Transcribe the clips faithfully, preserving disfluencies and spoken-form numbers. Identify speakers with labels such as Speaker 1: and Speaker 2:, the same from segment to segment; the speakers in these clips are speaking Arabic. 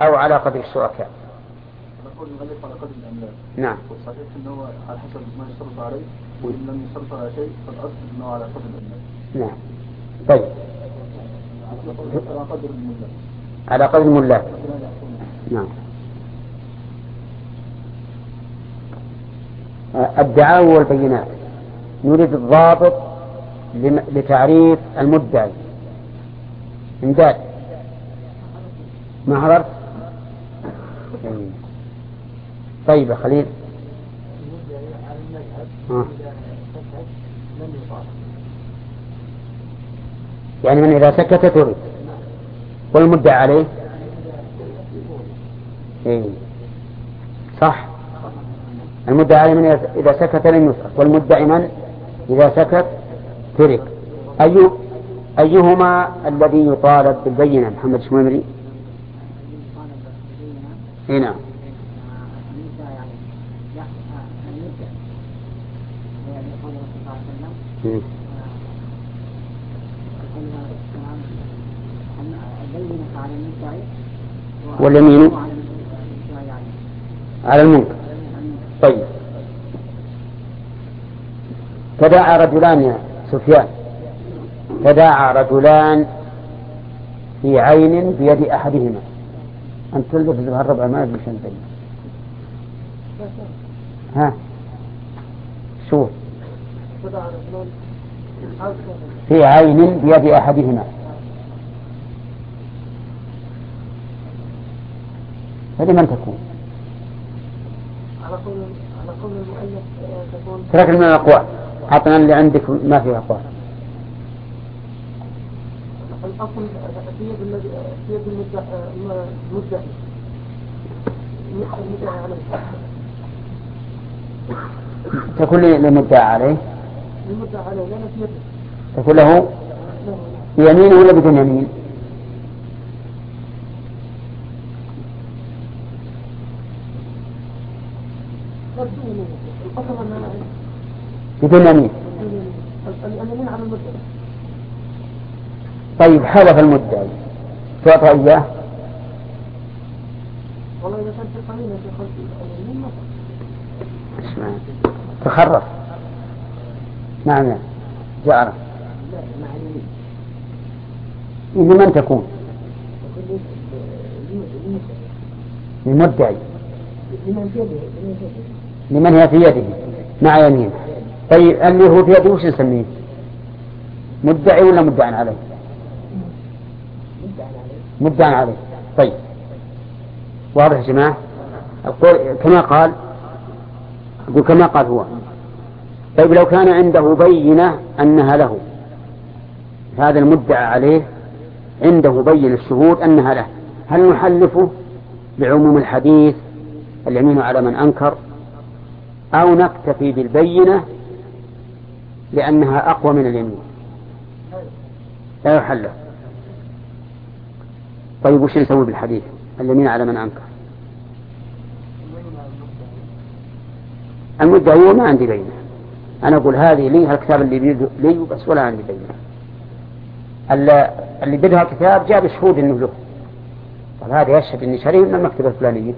Speaker 1: أو على قدر الشركاء.
Speaker 2: نقول نغلق على قدر الأملاك.
Speaker 1: نعم.
Speaker 2: والصحيح أنه على حسب ما يشترط عليه، وإن لم يشترط على شيء فالأصل أنه على قدر الأملاك.
Speaker 1: نعم. طيب.
Speaker 2: على قدر الملاك.
Speaker 1: على قدر الملاك. نعم. الدعاوى والبينات نريد الضابط لتعريف المدعي. امداد ما حضرت؟ طيب يا خليل. آه. يعني من إذا سكت تريد، والمدعى عليه إيه. صح، المدعى عليه من إذا سكت لم يترك، والمدعي من إذا سكت ترك. أي أيهما الذي يطالب بالبينة؟ محمد شميمري. هنا واليمين على المنكر. طيب، تداعى رجلان يا سفيان، تداعى رجلان في عين بيد أحدهما. أنت تلبس الربع ما يبني شنطين. ها شو في عين بيد أحدهما، فلمن تكون؟
Speaker 3: على قول على قول المؤلف تكون.
Speaker 1: ترك من الأقوال، أعطنا اللي عندك ما فيه أقوال.
Speaker 3: الأصل في يد الذي في يد المدعي المدعي المدعي عليه.
Speaker 1: تكون للمدعى عليه.
Speaker 3: المدعي عليه لأن في يده.
Speaker 1: تكون له بيمين ولا بدون يمين؟ بدون يمين.
Speaker 3: اليمين على المدعي.
Speaker 1: طيب، حلف المدعي تعطى إياه؟
Speaker 3: والله إذا كان في قليل في خلف اليمين ما
Speaker 1: تخرف. نعم يا جارة. لمن تكون؟ للمدعي. لمن هي في يده مع يمين. طيب، اللي هو في يده وش نسميه؟ مدعي ولا مدعى عليه؟ مدعى عليه. طيب، واضح يا جماعة؟ أقول كما قال أقول كما قال هو. طيب، لو كان عنده بينة أنها له، هذا المدعى عليه عنده بين الشهود أنها له، هل نحلفه بعموم الحديث اليمين على من أنكر، أو نكتفي بالبينة لأنها أقوى من اليمين؟ لا يحلف. طيب، وش نسوي بالحديث اليمين على من أنكر؟ المدعي هو ما عندي بينة، أنا أقول هذه لي، هالكتاب اللي بيده لي بس ولا عندي بينة. اللي بدها الكتاب جاب شهود إنه له، طيب هذا يشهد إني شريف من المكتبة الفلانية.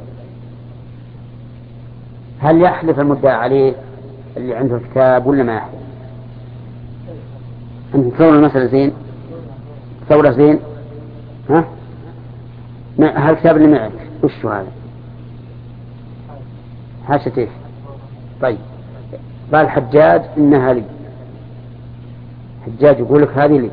Speaker 1: هل يحلف المدعي عليه اللي عنده الكتاب ولا ما يحلف؟ أنت تصور المسألة زين؟ تصور زين؟ ها؟ هالكتاب اللي معك وش هذا؟ حاشة إيش؟ طيب، قال حجاج إنها لي، حجاج يقول لك هذه لي،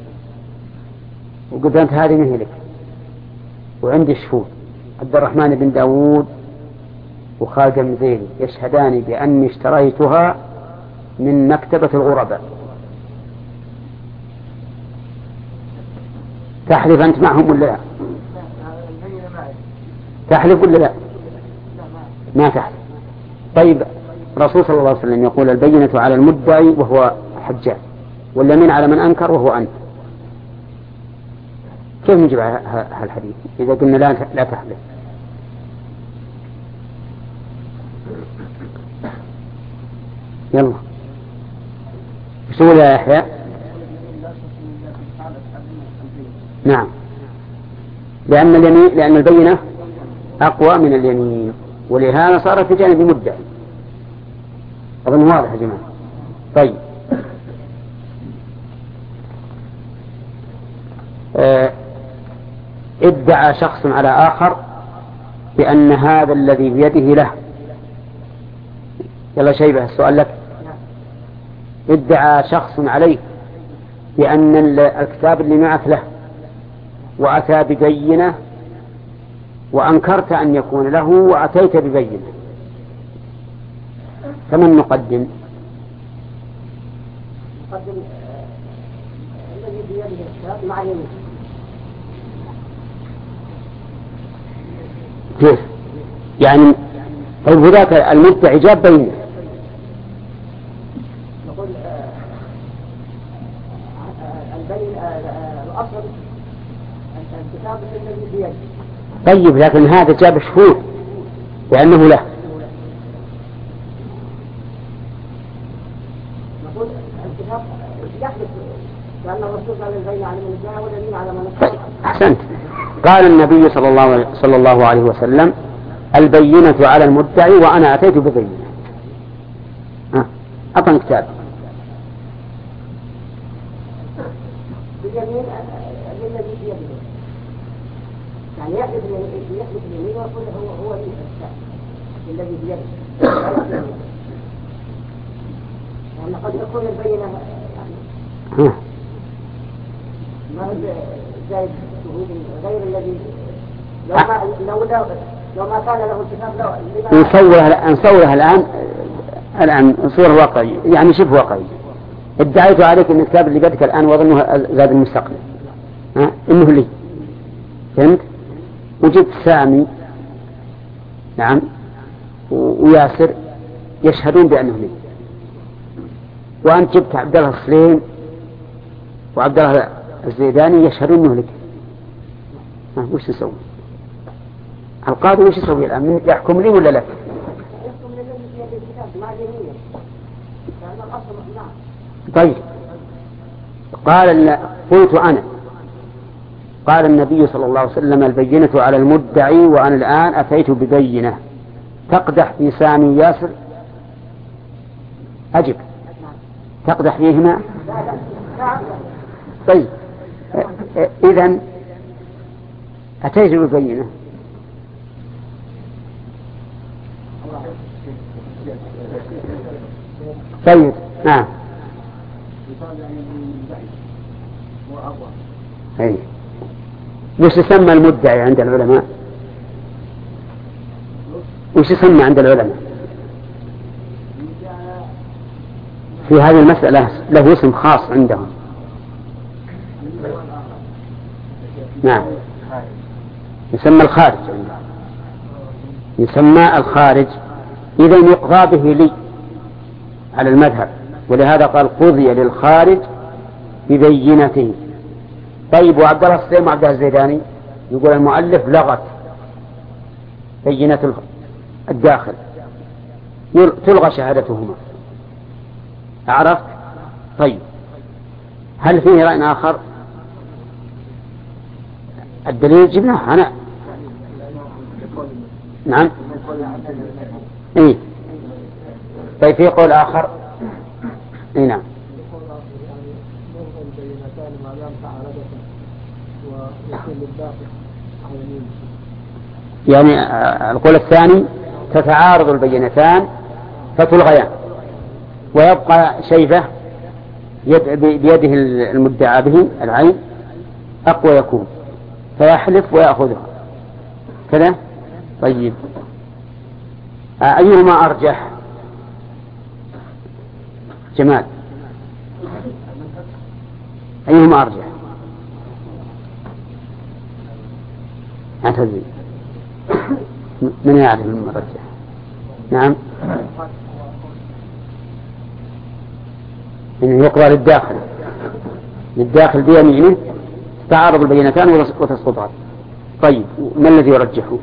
Speaker 1: وقلت أنت هذه ما هي لك، وعندي شهود عبد الرحمن بن داود وخالد المزيني يشهدان بأني اشتريتها من مكتبة الغرباء. تحلف أنت معهم ولا لا؟ تحلف ولا لا؟ ما تحلف. طيب، الرسول صلى الله عليه وسلم يقول البينة على المدعي وهو حجاج، واليمين على من أنكر وهو أنت. كيف نجيب هالحديث إذا قلنا لا لا تحلف؟ يلا بسهولة يا يحيى. نعم، لأن اليمين لأن البينة أقوى من اليمين، ولهذا صار في جانب مدعي. أظن واضح يا جماعة. طيب آه ادعى شخص على آخر بأن هذا الذي بيده له. يلا شيبة السؤال لك. ادعى شخص عليك بأن الكتاب اللي معك له، وأتى ببينة وأنكرت أن يكون له وأتيت ببينة، فمن نقدم؟
Speaker 3: نقدم الذي بيده الكتاب مع اليمين.
Speaker 1: كيف يعني؟ طيب هذاك المدعي جاب بينة.
Speaker 3: نقول البين الأصل الكتاب الذي بيده.
Speaker 1: طيب لكن هذا جاب شهود لأنه له.
Speaker 3: نقول الكتاب يحدث لأن الرسول قال البين على من ادعى واليمين على من ادعى.
Speaker 1: أحسنت. قال النبي صلى الله صلى الله عليه وسلم البينة على المدعي وأنا أتيت ببينة. أعطني كتاب.
Speaker 3: باليمين الذي بيده يعني يحدث يحدث اليمين ويقول هو هو الذي بيده. لأن قد يكون البينة يعني ما هو زائد شهود غير الذي لو ما لو لو لو ما كان له الكتاب لو
Speaker 1: نصورها نصورها الآن الآن صورة واقعية يعني شبه واقعية. ادعيت عليك أن الكتاب اللي بيدك الآن وظنه زاد المستقبل ها إنه لي، فهمت؟ وجدت سامي نعم وياسر يشهدون بأنه لي، وأنت جبت عبد الله الصليم وعبد الله الزيداني يشهدون أنه لك. ها وش تسوي؟ القاضي وش يسوي الآن؟ يحكم لي ولا لك؟
Speaker 3: يحكم لي في الكتاب مع اليمين لأن الأصل نعم.
Speaker 1: طيب قال قلت أنا قال النبي صلى الله عليه وسلم البينة على المدعي وأنا الآن أتيت ببينة تقدح في سامي ياسر. أجب تقدح فيهما. طيب إذن أتيت ببينة. طيب نعم أي وش يسمى المدعي عند العلماء؟ وش يسمى عند العلماء في هذه المسألة؟ له اسم خاص عندهم. نعم يسمى الخارج عندهم. يسمى الخارج. إذا يقضى به لي على المذهب، ولهذا قال قضي للخارج ببينته. طيب وعبد الله الصليم وعبد الله الزيداني يقول المؤلف لغت بينة الداخل تلغى شهادتهما. عرفت؟ طيب هل فيه رأي آخر؟ الدليل جبناه أنا. نعم إيه. طيب في قول آخر. إيه نعم يعني القول الثاني تتعارض البينتان فتلغيان ويبقى شيبة بيده المدعى به العين أقوى يكون فيحلف ويأخذها كذا. طيب أيهما أرجح؟ جمال أيهما أرجح؟ اعتذر من يعرف المرجح؟ نعم إنه يقرأ للداخل للداخل بيمينه تعارض البينتان وتسقطان. طيب ما الذي يرجحه؟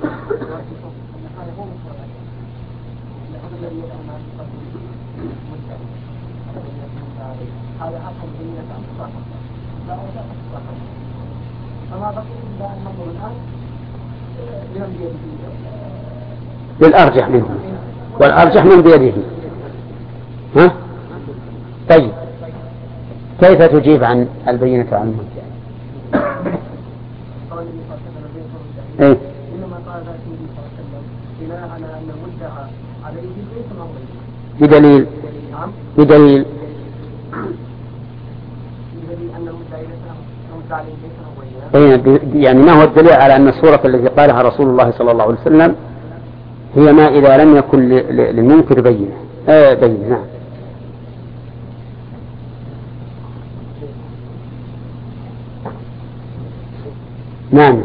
Speaker 1: للأرجح منه، والأرجح من بيده. ها؟ طيب كيف تجيب عن البينة عن المدعي؟ ايه؟ بدليل بدليل يعني ما هو الدليل على أن الصورة التي قالها رسول الله صلى الله عليه وسلم هي ما إذا لم يكن للمنكر بينة آه بينة. نعم. نعم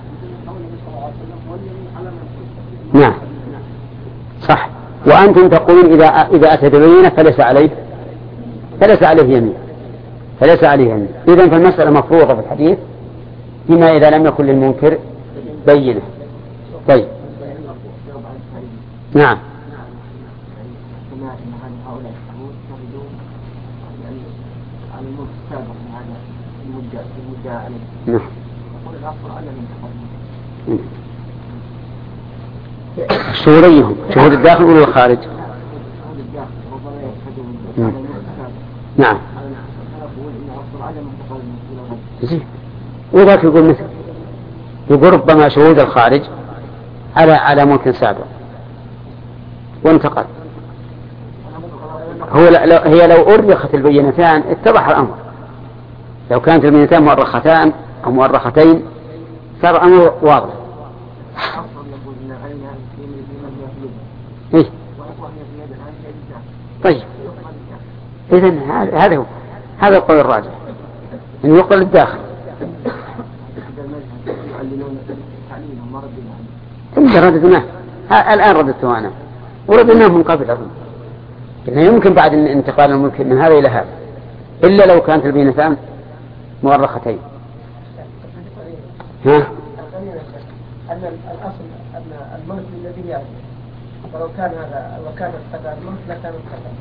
Speaker 1: نعم صح. وأنتم تقولون إذا إذا أتى ببينة فليس عليه فليس عليه يمين فليس عليه يمين. إذن فالمسألة مفروضة في الحديث فيما إذا لم يكن للمنكر بينة. طيب نعم. نعم. شهوديهم شهود الداخل ولا الخارج؟ نعم. زين. وذاك يقول مثل يقول ربما شهود الخارج على على ممكن سابق وانتقل. هو لو هي لو أرخت البينتان اتضح الأمر. لو كانت البينتان مؤرختان أو مؤرختين صار الأمر واضح. إيه؟ طيب إذن هذا هو هذا القول الراجح أن يقل الداخل. إذا رددناه الآن رددته أنا ورددناه من قبل أظن إنه يمكن بعد انتقال الملك من هذا إلى هذا إلا لو كانت البينتان مؤرختين. ها؟
Speaker 3: أن الأصل أن الملك الذي يأتي ولو كان هذا وكان القدر الملك لكان القدر.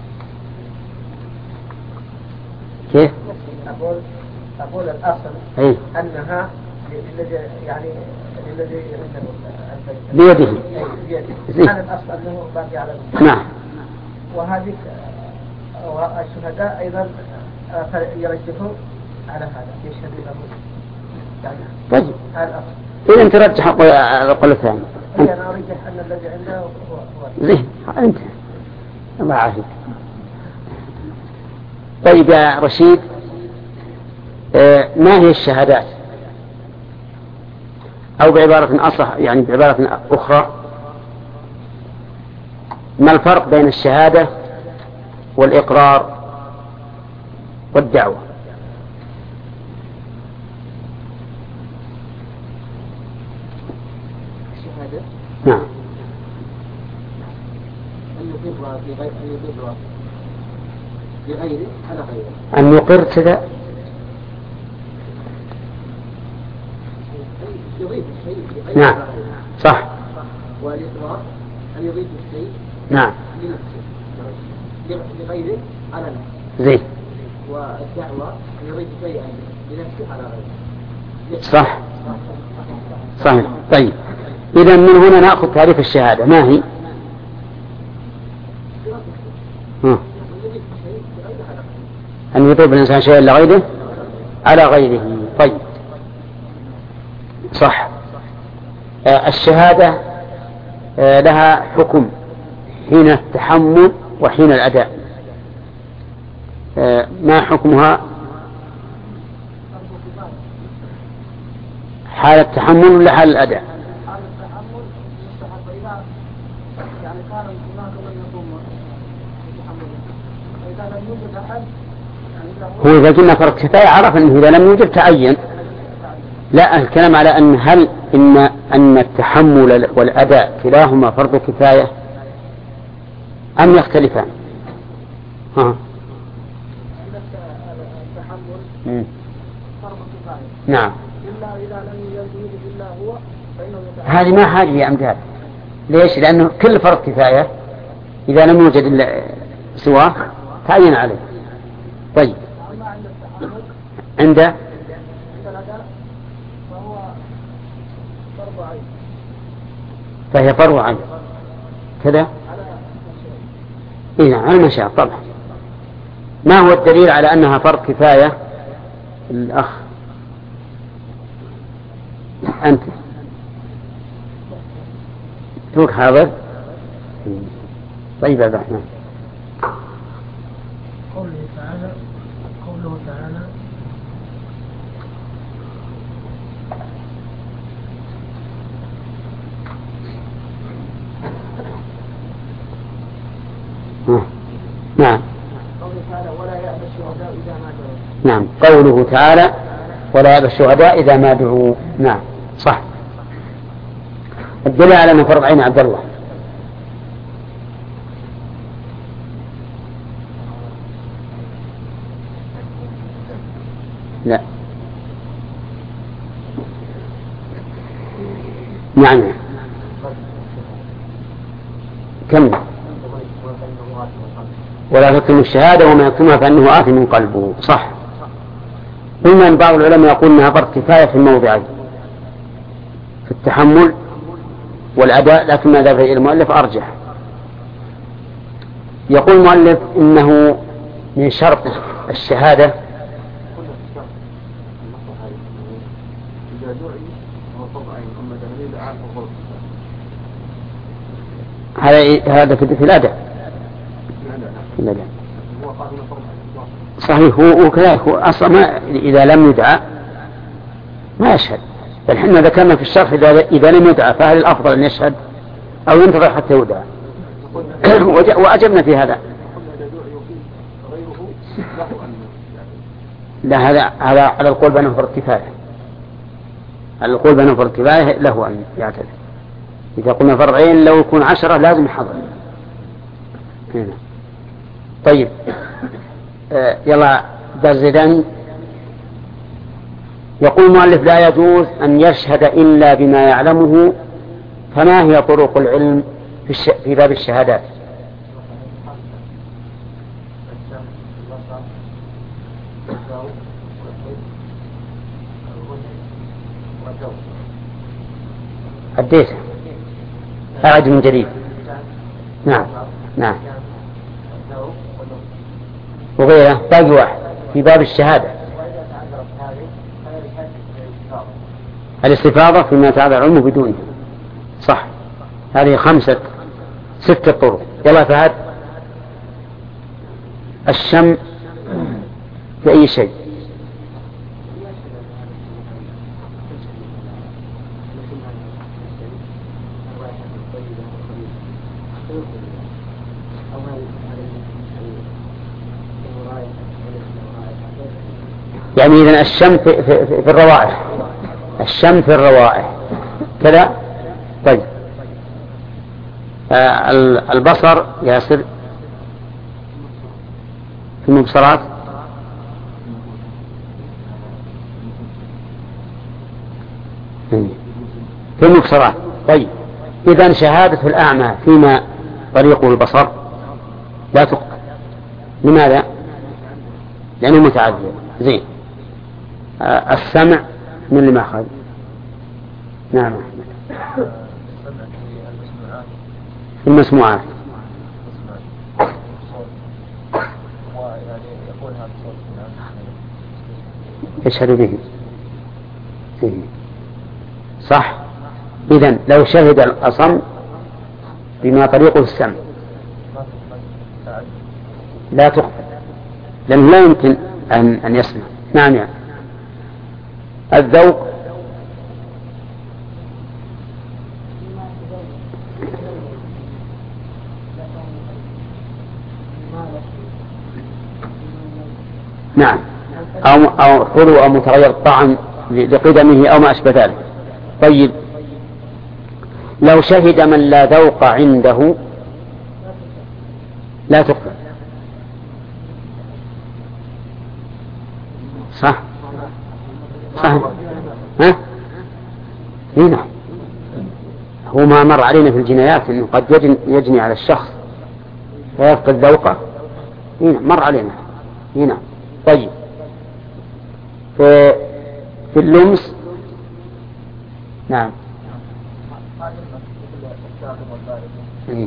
Speaker 1: كيف؟
Speaker 3: أقول أقول الأصل
Speaker 1: أي.
Speaker 3: أنها الذي يعني الذي
Speaker 1: بيده.
Speaker 3: بيده. كان الأصل أنه باقي على الملك.
Speaker 1: نعم.
Speaker 3: وهذه والشهداء أيضا يرجحون على هذا يشهدون له. يعني
Speaker 1: طيب.
Speaker 3: هذا الأصل.
Speaker 1: إذا ترجح القول الثاني.
Speaker 3: أنا أرجح أن الذي عنده هو
Speaker 1: زين أنت الله يعافيك. طيب يا رشيد آه ما هي الشهادات أو بعبارة أصح يعني بعبارة أخرى ما الفرق بين الشهادة والإقرار والدعوة؟ نعم.
Speaker 3: أن يقر في غير أن يقر في غيره على غيره.
Speaker 1: أن يقر كذا.
Speaker 3: يضيف الشيء لغيره.
Speaker 1: نعم. صح.
Speaker 3: والإقرار أن يضيف الشيء.
Speaker 1: نعم.
Speaker 3: لنفسه لغيره على نفسه.
Speaker 1: زين.
Speaker 3: والدعوة أن يضيف شيئا لنفسه على غيره.
Speaker 1: صح. صحيح. طيب. إذا من هنا نأخذ تعريف الشهادة ما هي؟ ها. أن يضيف الإنسان شيئا لغيره على غيره. طيب صح. آه الشهادة آه لها حكم حين التحمل وحين الأداء. آه ما حكمها حال التحمل ولا حال الأداء؟ هو إذا قلنا فرض كفاية عرف أنه إذا لم يوجد تعين. لا الكلام على أن هل إن أن التحمل والأداء كلاهما فرض كفاية أم يختلفان؟ ها. التحمل فرض كفاية. نعم. إلا إذا لم يوجد إلا هو فإنه هذه ما حاجة يا أمجاد. ليش؟ لأنه كل فرض كفاية إذا لم يوجد إلا سواه تعين عليه. طيب عند فهي فرض عين كذا. إيه على ما شاء طبعا. ما هو الدليل على أنها فرض كفاية؟ الأخ أنت توك حاضر. طيب يا الرحمن.
Speaker 4: قوله تعالى قوله تعالى
Speaker 1: نعم.
Speaker 3: قوله تعالى ولا يأبى الشهداء إذا ما دعوا.
Speaker 1: نعم قوله تعالى ولا يأبى الشهداء إذا ما دعوا. نعم صح. الدليل على أنه فرض عين عبد الله. لا نعم كم ولا تكتم الشهادة وما يكتمها فإنه آثم قلبه. صح. قلنا أن بعض العلماء يقول أنها فرض كفاية في الموضعين في التحمل والأداء، لكن ما ذهب إلى المؤلف أرجح. يقول المؤلف إنه من شرط الشهادة هذا هذا في الأداء. صحيح. هو وكذلك هو أصلا ما إذا لم يدعى ما يشهد. بل حنا ذكرنا في الشرح إذا إذا لم يدعى فهل الأفضل أن يشهد أو ينتظر حتى يدعى؟ وأجبنا في هذا. لا هذا هذا على القول بأنه فرض كفاية. على القول بأنه فرض كفاية له أن يعتذر. إذا قلنا فرض عين لو يكون عشرة لازم يحضر هنا. طيب آه يلا درزدان. يقول المؤلف لا يجوز أن يشهد إلا بما يعلمه. فما هي طرق العلم في, الش... في باب الشهادات؟ أديته أعد من جديد. نعم نعم وغيره. باقي واحد في باب الشهادة الاستفاضة فيما تعذر العلم بدونه. صح. هذه خمسة ستة طرق. يلا فهد. الشم في أي شيء. يعني إذن الشم في, في, في الروائح. الشم في الروائح كذا. طيب آه البصر ياسر في المبصرات. في المبصرات. طيب إذن شهادة الأعمى فيما طريقه البصر لا تقبل. لماذا؟ لأنه متعذر. زين. آه السمع من اللي ما أخذ. نعم أحمد. المسموعات. يشهد به. صح. إذن لو شهد الأصم بما طريقه السمع لا تقبل لأنه لا يمكن أن, أن يسمع. نعم يعني. الذوق نعم أو, أو حلو أو متغير الطعم لقدمه أو ما أشبه ذلك. طيب لو شهد من لا ذوق عنده لا تقبل. صح صح. ها هنا هو ما مر علينا في الجنايات انه قد يجن يجني على الشخص ويفقد ذوقه. هنا مر علينا هنا. طيب في, في اللمس. نعم إيه.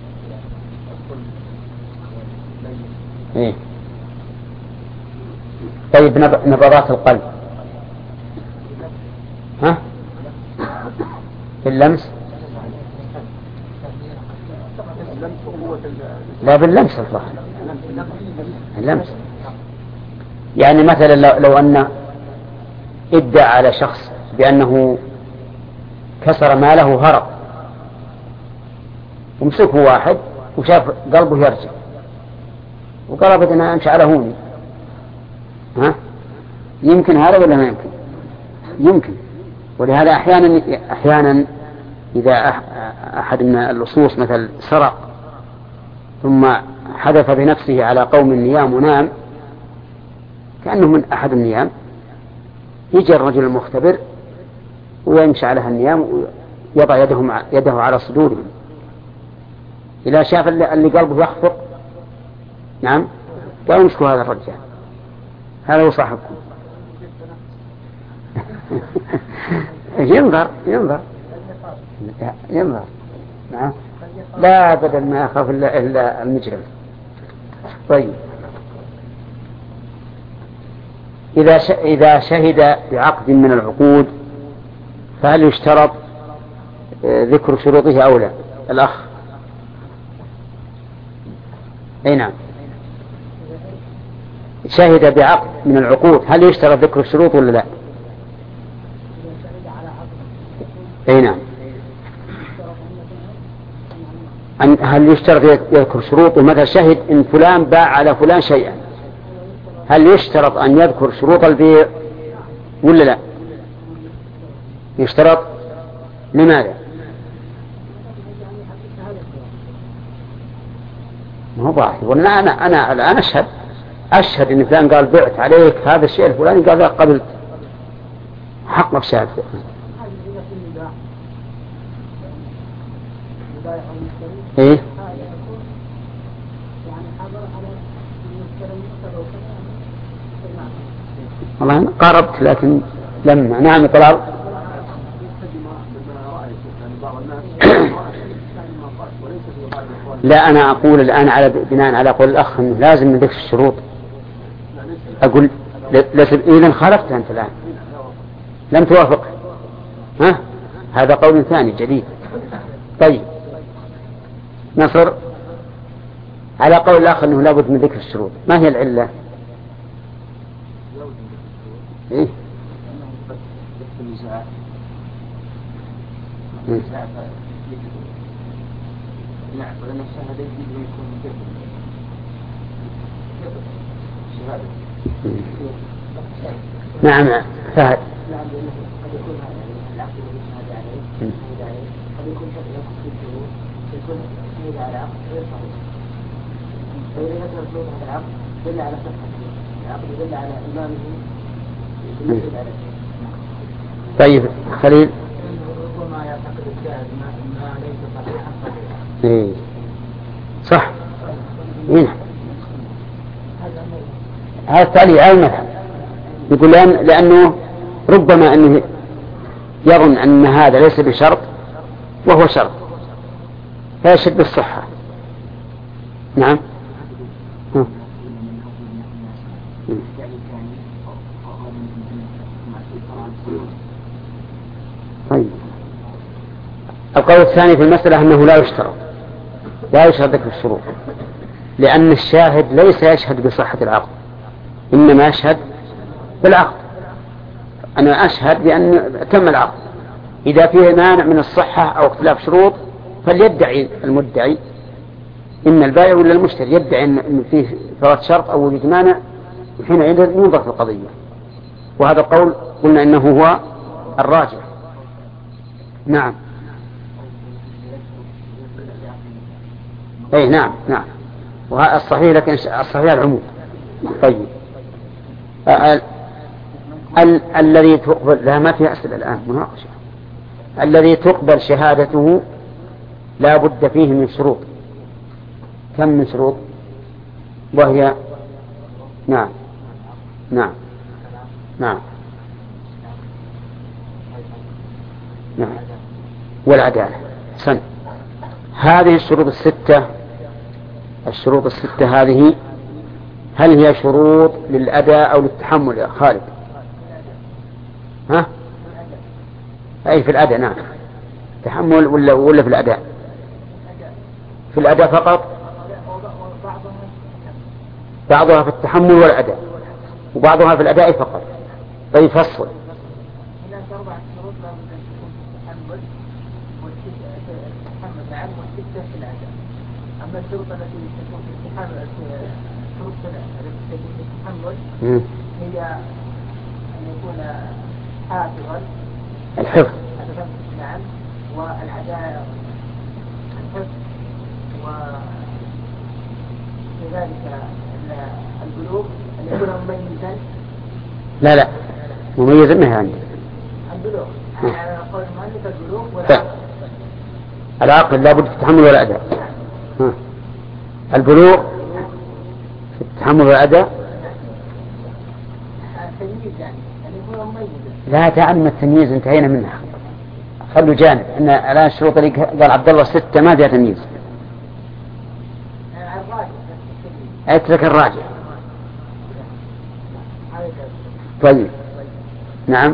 Speaker 1: إيه. طيب نبضات القلب ها باللمس لا باللمس الظاهر اللمس يعني مثلا لو, لو أن ادعى على شخص بأنه كسر ماله هرب ومسكه واحد وشاف قلبه يرجع وقال أنا أمشي على هوني ها يمكن هذا ولا ما يمكن يمكن ولهذا أحيانا أحيانا إذا أحد من اللصوص مثل سرق ثم حدث بنفسه على قوم النيام ونام كأنه من أحد النيام يجي الرجل المختبر ويمشي على النيام ويضع يده, يده على صدورهم إذا شاف اللي قلبه يخفق نعم قالوا امسكوا هذا الرجال هذا هو صاحبكم ينظر ينظر ينظر نعم لا أبدا ما أخاف إلا, إلا المجرم. طيب إذا إذا شهد بعقد من العقود فهل يشترط ذكر شروطه أو لا؟ الأخ أي نعم شهد بعقد من العقود هل يشترط ذكر الشروط ولا لا؟ أي نعم هل يشترط يذكر شروط ومثل شهد إن فلان باع على فلان شيئا هل يشترط أن يذكر شروط البيع ولا لا؟ يشترط. لماذا؟ ما هو ضاحي ولا أنا أنا الآن أشهد أشهد إن فلان قال بعت عليك هذا الشيء الفلاني قال لا قبلت حق بشهادته. إيه والله قاربت لكن لما نعم طلال لا أنا أقول الآن على بناء على قول الأخ أنه لازم من ذكر الشروط أقول إذن خالفت أنت الآن لم توافق ها هذا قول ثاني جديد. طيب نصر على قول الآخر أنه لابد من ذكر الشروط ما هي العلة؟ إيه؟ نعم فهد على عقد غير صحيح فإذا ذكر شروط هذا العقد دل على صحته العقد دل على إمامه يدل على شيء. طيب خليل ربما يعتقد الشاهد ما ليس صحيحا صحيحا. إيه صح. هنا هذا التالي على المذهب يقول لأن لأنه ربما أنه يظن أن هذا ليس بشرط وهو شرط فيشد بالصحة. نعم ها. طيب القول الثاني في المسألة أنه لا يشترط لا يشترط ذكر الشروط لأن الشاهد ليس يشهد بصحة العقد إنما يشهد بالعقد. أنا أشهد بأن تم العقد إذا فيه مانع من الصحة أو اختلاف شروط فليدعي المدعي إن البائع ولا المشتري يدعي أن فيه فوات شرط أو وجود مانع حينئذ ينظر في القضية وهذا القول قلنا إنه هو الراجح. نعم أي نعم نعم وهذا الصحيح لكن الصحيح العموم. طيب ال ال الذي تقبل لا ما فيها أسئلة الآن مناقشة الذي تقبل شهادته لا بد فيه من شروط. كم من شروط؟ وهي نعم نعم نعم نعم والعدالة. سن هذه الشروط الستة الشروط الستة هذه هل هي شروط للأداء أو للتحمل يا خالد؟ ها؟ أي في الأداء. نعم. تحمل ولا ولا في الأداء؟ في الأداء فقط. بعضها في التحمل والأداء وبعضها في الأداء فقط. طيب فصل.
Speaker 3: هناك أربعة شروط لا بد أن تكون في التحمل والتحمل نعم والستة في الأداء. أما الشروط التي تكون في التحمل شروط التي تكون في التحمل هي أن يكون حافظا
Speaker 1: الحفظ.
Speaker 3: نعم. والعدالة الحفظ وكذلك البلوغ أن يكون مميزا.
Speaker 1: لا لا مميزا ما هي عندي.
Speaker 3: البلوغ على قول المؤلف البلوغ والعقل.
Speaker 1: العقل لا بد في التحمل والأداء. ها. البلوغ في التحمل والأداء.
Speaker 3: التمييز يعني أن يكون مميزا.
Speaker 1: لا تعلم التمييز انتهينا منها. خلوا جانب ان الان الشروط اللي قال عبد الله ستة ما فيها تمييز. اترك الراجع. طيب. نعم.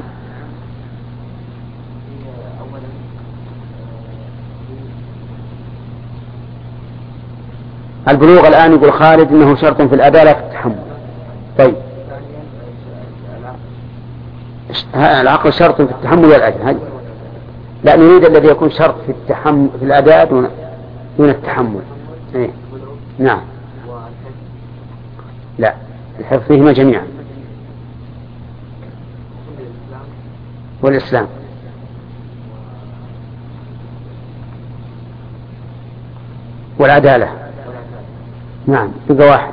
Speaker 1: البلوغ الآن يقول خالد إنه شرط في الأداء لا في التحمل. طيب العقل شرط في التحمل والأداء. لا نريد الذي يكون شرط في التحمل في الأداء دون دون التحمل. إيه؟ نعم. لا الحفظ فيهما جميعا. والإسلام. والعدالة. نعم بقى واحد.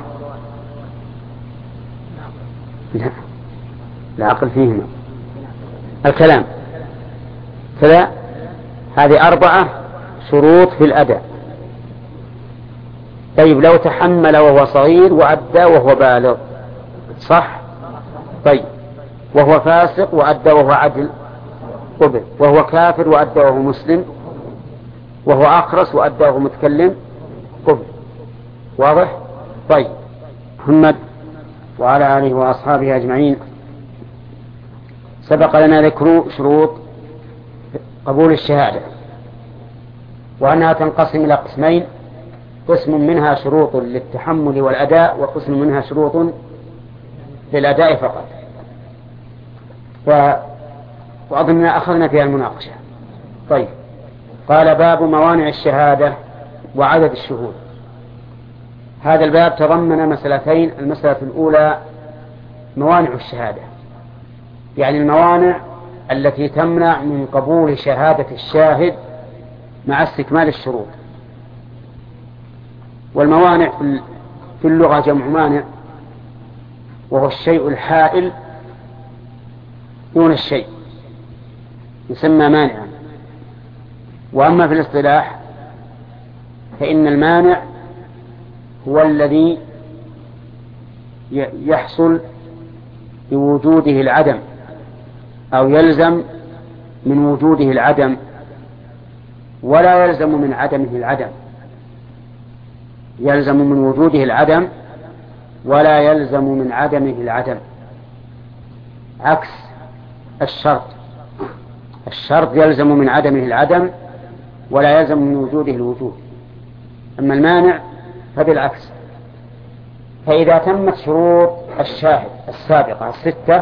Speaker 1: لا العقل فيهما. الكلام كذا. هذه أربعة شروط في الأداء. طيب لو تحمل وهو صغير وأدى وهو بالغ صح؟ طيب وهو فاسق وأدى وهو عدل قبل، وهو كافر وأدى وهو مسلم، وهو أخرس وأدى وهو متكلم قبل. واضح؟ طيب محمد وعلى آله وأصحابه أجمعين. سبق لنا ذكر شروط قبول الشهادة وأنها تنقسم إلى قسمين: قسم منها شروط للتحمل والأداء، وقسم منها شروط للأداء فقط. وأظننا أخذنا فيها المناقشة. طيب قال: باب موانع الشهادة وعدد الشهود. هذا الباب تضمن مسألتين. المسألة الأولى موانع الشهادة، يعني الموانع التي تمنع من قبول شهادة الشاهد مع استكمال الشروط. والموانع في اللغة جمع مانع، وهو الشيء الحائل دون الشيء يسمى مانعا. وأما في الاصطلاح فإن المانع هو الذي يحصل بوجوده العدم أو يلزم من وجوده العدم ولا يلزم من عدمه العدم. يلزم من وجوده العدم ولا يلزم من عدمه العدم، عكس الشرط. الشرط يلزم من عدمه العدم ولا يلزم من وجوده الوجود. أما المانع فبالعكس. فإذا تمت شروط الشاهد السابقة الستة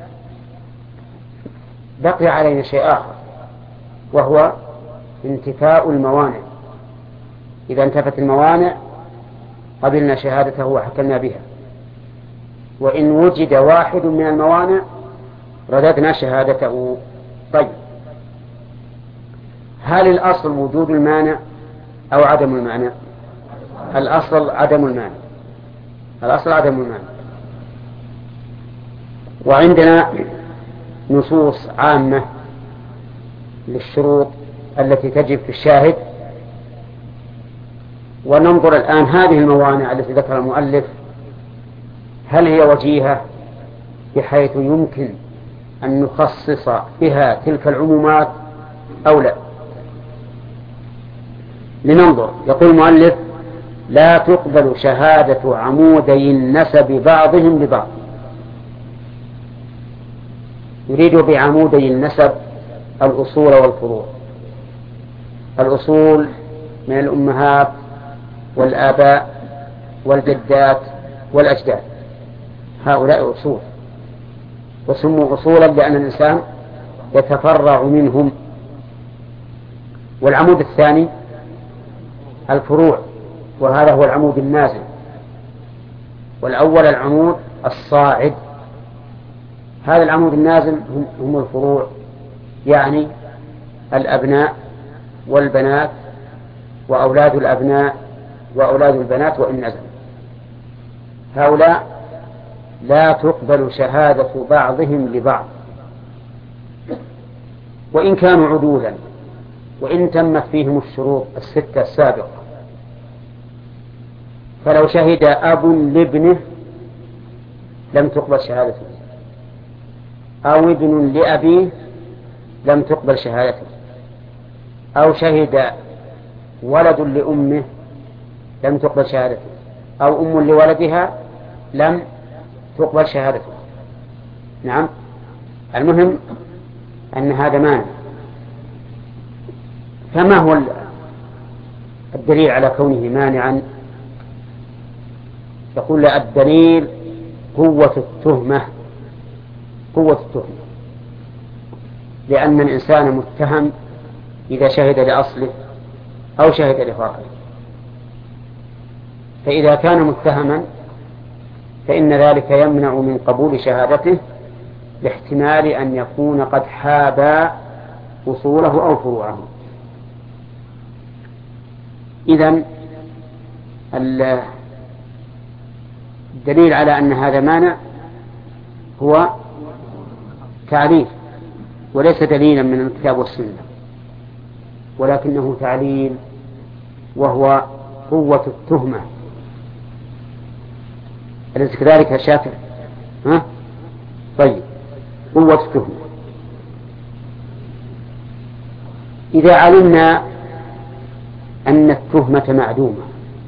Speaker 1: بقي علينا شيء آخر، وهو انتفاء الموانع. إذا انتفت الموانع قبلنا شهادته وحكمنا بها، وإن وجد واحد من الموانع رددنا شهادته. طيب هل الأصل وجود المانع أو عدم المانع؟ الأصل عدم المانع. الأصل عدم المانع. وعندنا نصوص عامة للشروط التي تجب في الشاهد. وننظر الآن هذه الموانع التي ذكر المؤلف هل هي وجيهة بحيث يمكن أن نخصص بها تلك العمومات أو لا. لننظر. يقول المؤلف: لا تقبل شهادة عمودي النسب بعضهم لبعض. يريد بعمودي النسب الأصول والفروع. الأصول من الأمهات والآباء والجدات والأجداد، هؤلاء أصول، وسموا أصولا لأن الإنسان يتفرع منهم. والعمود الثاني الفروع، وهذا هو العمود النازل. والأول العمود الصاعد، هذا العمود النازل هم الفروع، يعني الأبناء والبنات وأولاد الأبناء وأولاد البنات وإن نزل. هؤلاء لا تقبل شهادة بعضهم لبعض وإن كانوا عدولا، وإن تمت فيهم الشروط الستة السابقة. فلو شهد أب لابنه لم تقبل شهادته، أو ابن لأبيه لم تقبل شهادته، أو شهد ولد لأمه لم تقبل شهادته، أو أم لولدها لم تقبل شهادته. نعم، المهم أن هذا مانع. فما هو الدليل على كونه مانعا؟ يقول لا، الدليل قوة التهمة، قوة التهمة، لأن الإنسان متهم إذا شهد لأصله أو شهد لفرعه. فإذا كان متهما فإن ذلك يمنع من قبول شهادته لاحتمال أن يكون قد حاب أصوله أو فروعه. إذن الدليل على أن هذا مانع هو تعليل، وليس دليلا من الكتاب والسنة، ولكنه تعليل، وهو قوة التهمة. أليس كذلك يا شافع؟ ها؟ طيب، قوة التهمة. إذا علمنا أن التهمة معدومة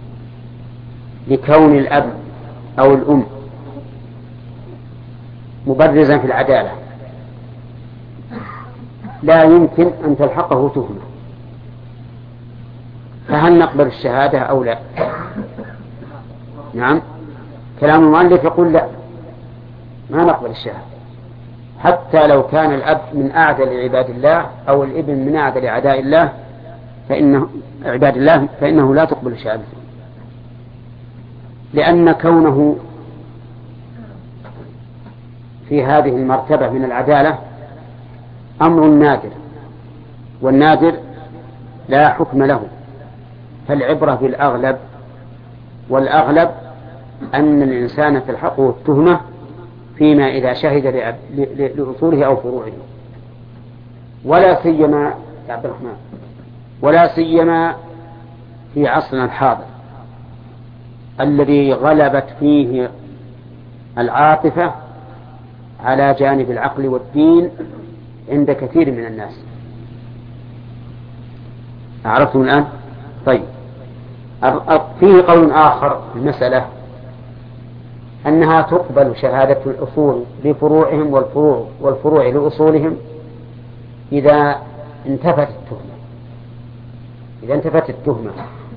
Speaker 1: لكون الأب أو الأم مبرزا في العدالة، لا يمكن أن تلحقه تهمة، فهل نقبل الشهادة أو لا؟ نعم، كلام المؤلف يقول لا، ما نقبل الشهادة، حتى لو كان الأب من أعدل عباد الله أو الابن من أعدل أعداء الله فإنه عباد الله فإنه لا تقبل الشهادة، لأن كونه في هذه المرتبة من العدالة أمر نادر، والنادر لا حكم له، فالعبرة بالأغلب، والأغلب أن الإنسان تلحقه التهمة فيما إذا شهد لأصوله أو فروعه. ولا سيما يا عبد الرحمن، ولا سيما في عصرنا الحاضر الذي غلبت فيه العاطفة على جانب العقل والدين عند كثير من الناس. عرفتم الآن؟ طيب، فيه قول آخر في المسألة أنها تقبل شهادة الأصول لفروعهم والفروع والفروع لأصولهم إذا انتفت التهمة، إذا انتفت التهمة،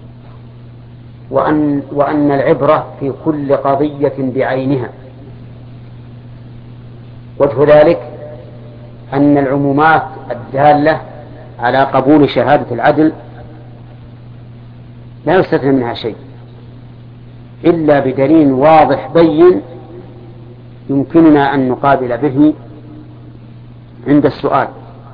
Speaker 1: وأن, وأن العبرة في كل قضية بعينها. وجه ذلك أن العمومات الدالة على قبول شهادة العدل لا يستثنى منها شيء إلا بدليل واضح بين يمكننا أن نقابل به عند السؤال،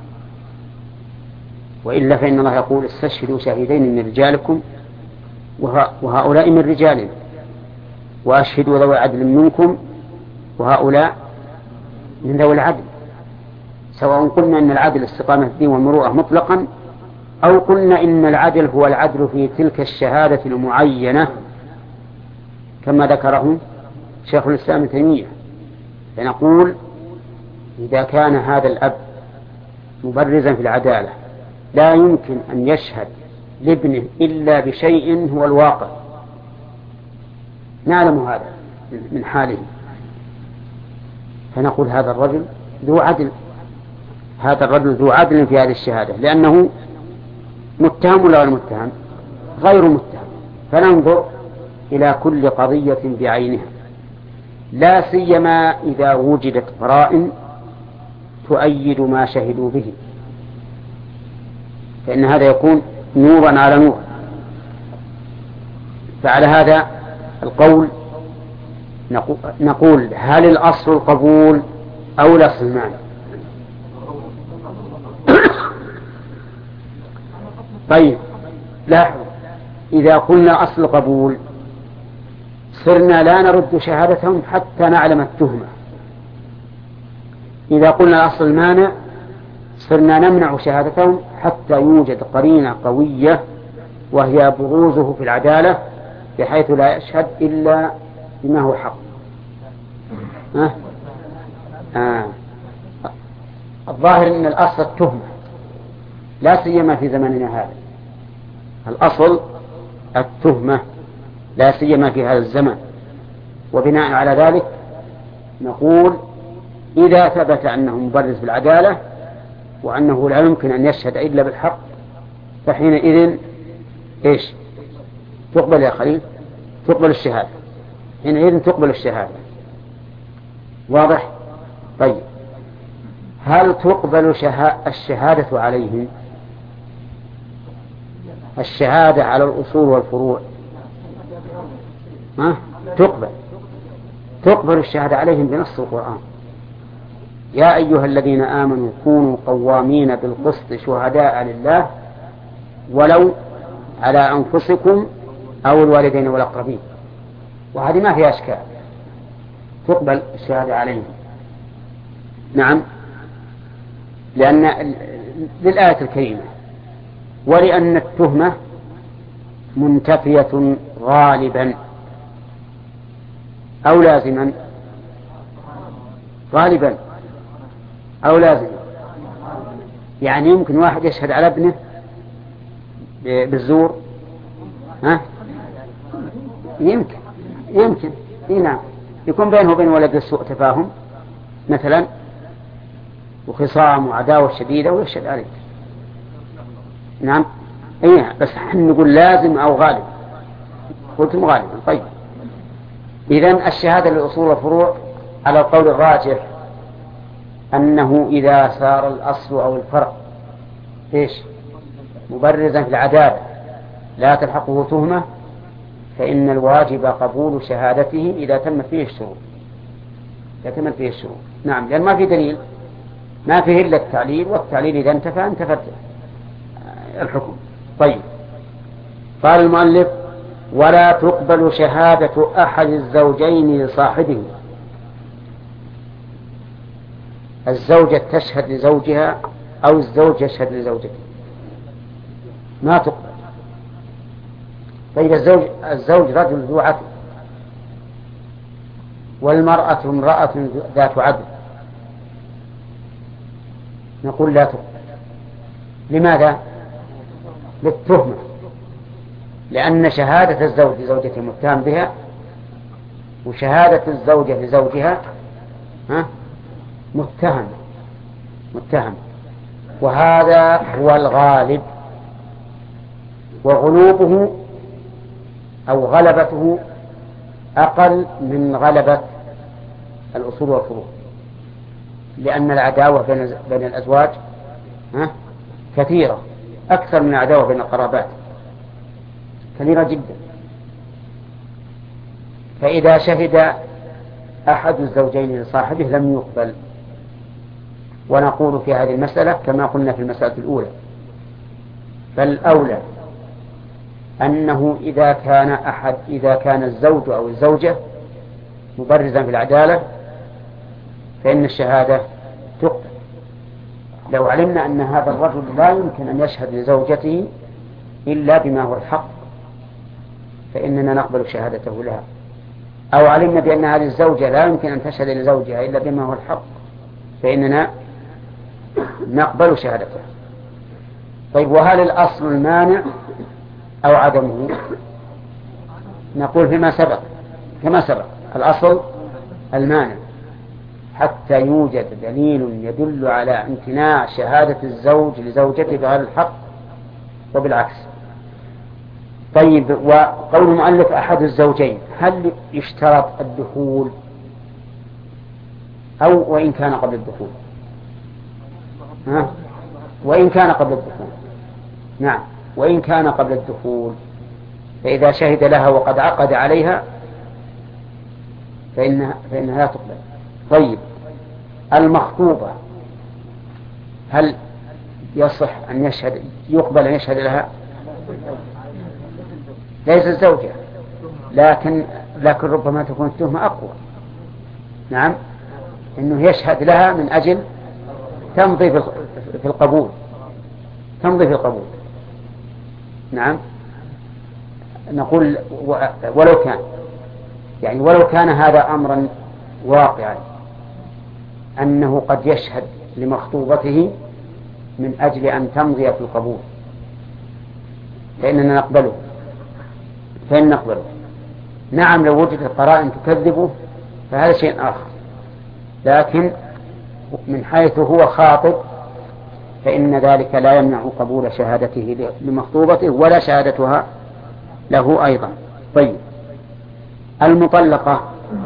Speaker 1: وإلا فإن الله يقول استشهدوا شهيدين من رجالكم وهؤلاء من رجالهم وأشهدوا ذوي عدل منكم وهؤلاء من ذوي العدل، سواء قلنا إن العدل استقامة الدين والمروءة مطلقا، أو قلنا إن العدل هو العدل في تلك الشهادة المعينة كما ذكره شيخ الإسلام ابن تيمية. فنقول إذا كان هذا الأب مبرزا في العدالة لا يمكن أن يشهد لابنه إلا بشيء هو الواقع، نعلم هذا من حاله، فنقول هذا الرجل ذو عدل، هذا الرجل ذو عدل في هذه الشهادة، لأنه متهم ولا غير متهم؟ غير متهم. فننظر إلى كل قضية بعينها، لا سيما إذا وجدت قرائن تؤيد ما شهدوا به، فإن هذا يكون نورا على نور. فعلى هذا القول نقول هل الأصل القبول أو الأصل المعنى؟ طيب لاحظوا، إذا قلنا أصل القبول صرنا لا نرد شهادتهم حتى نعلم التهمة. إذا قلنا أصل المانع صرنا نمنع شهادتهم حتى يوجد قرينة قوية وهي بروزه في العدالة بحيث لا يشهد إلا بما هو حق. أه؟ آه. الظاهر أن الأصل التهمة، لا سيما في زمننا هذا، الأصل التهمة لا سيما في هذا الزمن. وبناء على ذلك نقول إذا ثبت أنه مبرز بالعدالة وأنه لا يمكن أن يشهد إلا بالحق فحينئذ إيش تقبل يا خليل؟ تقبل الشهادة، حينئذ تقبل الشهادة. واضح؟ طيب هل تقبل الشهادة عليهم؟ الشهادة على الأصول والفروع ها؟ تقبل تقبل الشهادة عليهم بنص القرآن: يا أيها الذين آمنوا كونوا قوامين بالقسط شهداء لله ولو على أنفسكم أو الوالدين والأقربين. وهذه ما فيها أشكال، تقبل الشهادة عليهم. نعم، لأن للآية الكريمة ولأن التهمة منتفية غالبا أو لازما، غالبا أو لازما، يعني يمكن واحد يشهد على ابنه بالزور، ها؟ يمكن يمكن نعم، يكون بينه وبين ولد السوء تفاهم مثلا وخصام وعداوة شديدة ويشهد عليه. نعم ايه، بس نحن نقول لازم او غالب، قلتم غالبا. طيب اذن الشهادة للأصول والفروع على القول الراجح أنه إذا صار الأصل أو الفرع إيش مبرزا في العدالة لا تلحقه تهمة فإن الواجب قبول شهادته إذا تمت فيه الشروط، إذا تمت فيه الشروط. نعم، لأن ما في دليل، ما فيه إلا التعليل، والتعليل إذا انتفى انتفت الحكم. طيب قال المؤلف: ولا تقبل شهادة أحد الزوجين لصاحبه. الزوجة تشهد لزوجها أو الزوج يشهد لزوجته، ما تقبل. طيب الزوج الزوج رجل ذو عدل والمرأة امرأة ذات عدل، نقول لا تقبل. لماذا؟ للتهمة، لأن شهادة الزوج لزوجته متهم بها وشهادة الزوجة لزوجها ها متهم متهم وهذا هو الغالب، وغلوبه أو غلبته أقل من غلبة الأصول والفروع، لأن العداوة بين الأزواج ها كثيرة، أكثر من العداوة بين القرابات، كثيرة جدا. فإذا شهد أحد الزوجين لصاحبه لم يقبل. ونقول في هذه المسألة كما قلنا في المسألة الأولى: فالأولى أنه إذا كان أحد إذا كان الزوج أو الزوجة مبرزا في العدالة فإن الشهادة تقبل. لو علمنا أن هذا الرجل لا يمكن أن يشهد لزوجته إلا بما هو الحق فإننا نقبل شهادته لها، أو علمنا بأن هذه الزوجة لا يمكن أن تشهد لزوجها إلا بما هو الحق فإننا نقبل شهادته. طيب وهل الأصل المانع أو عدمه؟ نقول فيما سبق كما سبق الأصل المانع حتى يوجد دليل يدل على امتناع شهادة الزوج لزوجته بغير الحق وبالعكس. طيب، وقول المؤلف أحد الزوجين، هل يشترط الدخول أو وإن كان قبل الدخول؟ ها؟ وإن كان قبل الدخول، نعم، وإن كان قبل الدخول، فإذا شهد لها وقد عقد عليها فإنها, فإنها لا تقبل. طيب، المخطوبة هل يصح أن يشهد يقبل أن يشهد لها؟ ليس الزوجة، لكن لكن ربما تكون التهمة أقوى. نعم، إنه يشهد لها من أجل تمضي في القبول، تمضي في القبول. نعم، نقول ولو كان يعني ولو كان هذا أمرا واقعا أنه قد يشهد لمخطوبته من أجل أن تمضي في القبول، فإننا نقبله فإن نقبله. نعم، لو وجدت قرائن تكذبه فهذا شيء آخر، لكن من حيث هو خاطب فإن ذلك لا يمنع قبول شهادته لمخطوبته ولا شهادتها له أيضا. طيب، المطلقة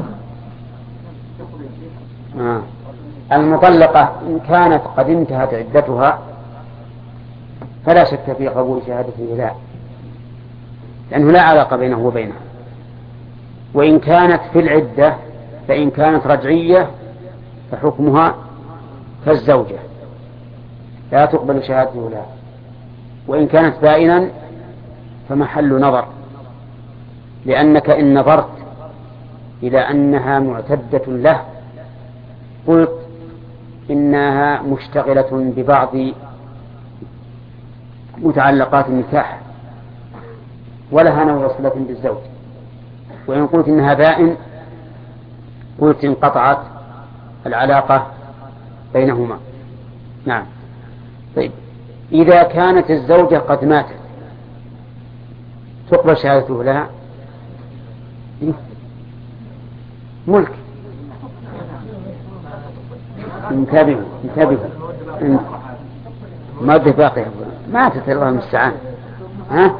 Speaker 1: آه. المطلقة إن كانت قد انتهت عدتها فلا شك في قبول شهادته لا، لأنه لا علاقة بينه وبينها. وإن كانت في العدة فإن كانت رجعية فحكمها كالزوجة لا تقبل شهادته لا، وإن كانت بائنا فمحل نظر، لأنك إن نظرت إلى أنها معتدة له قلت إنها مشتغلة ببعض متعلقات النكاح ولها نوع صلة بالزوج، وإن قلت إنها بائن قلت انقطعت العلاقة بينهما. نعم. طيب، إذا كانت الزوجة قد ماتت تقبل شهادته لها؟ ملك. انتبهوا انتبهوا مادة باقية ماتت، الله المستعان. ها؟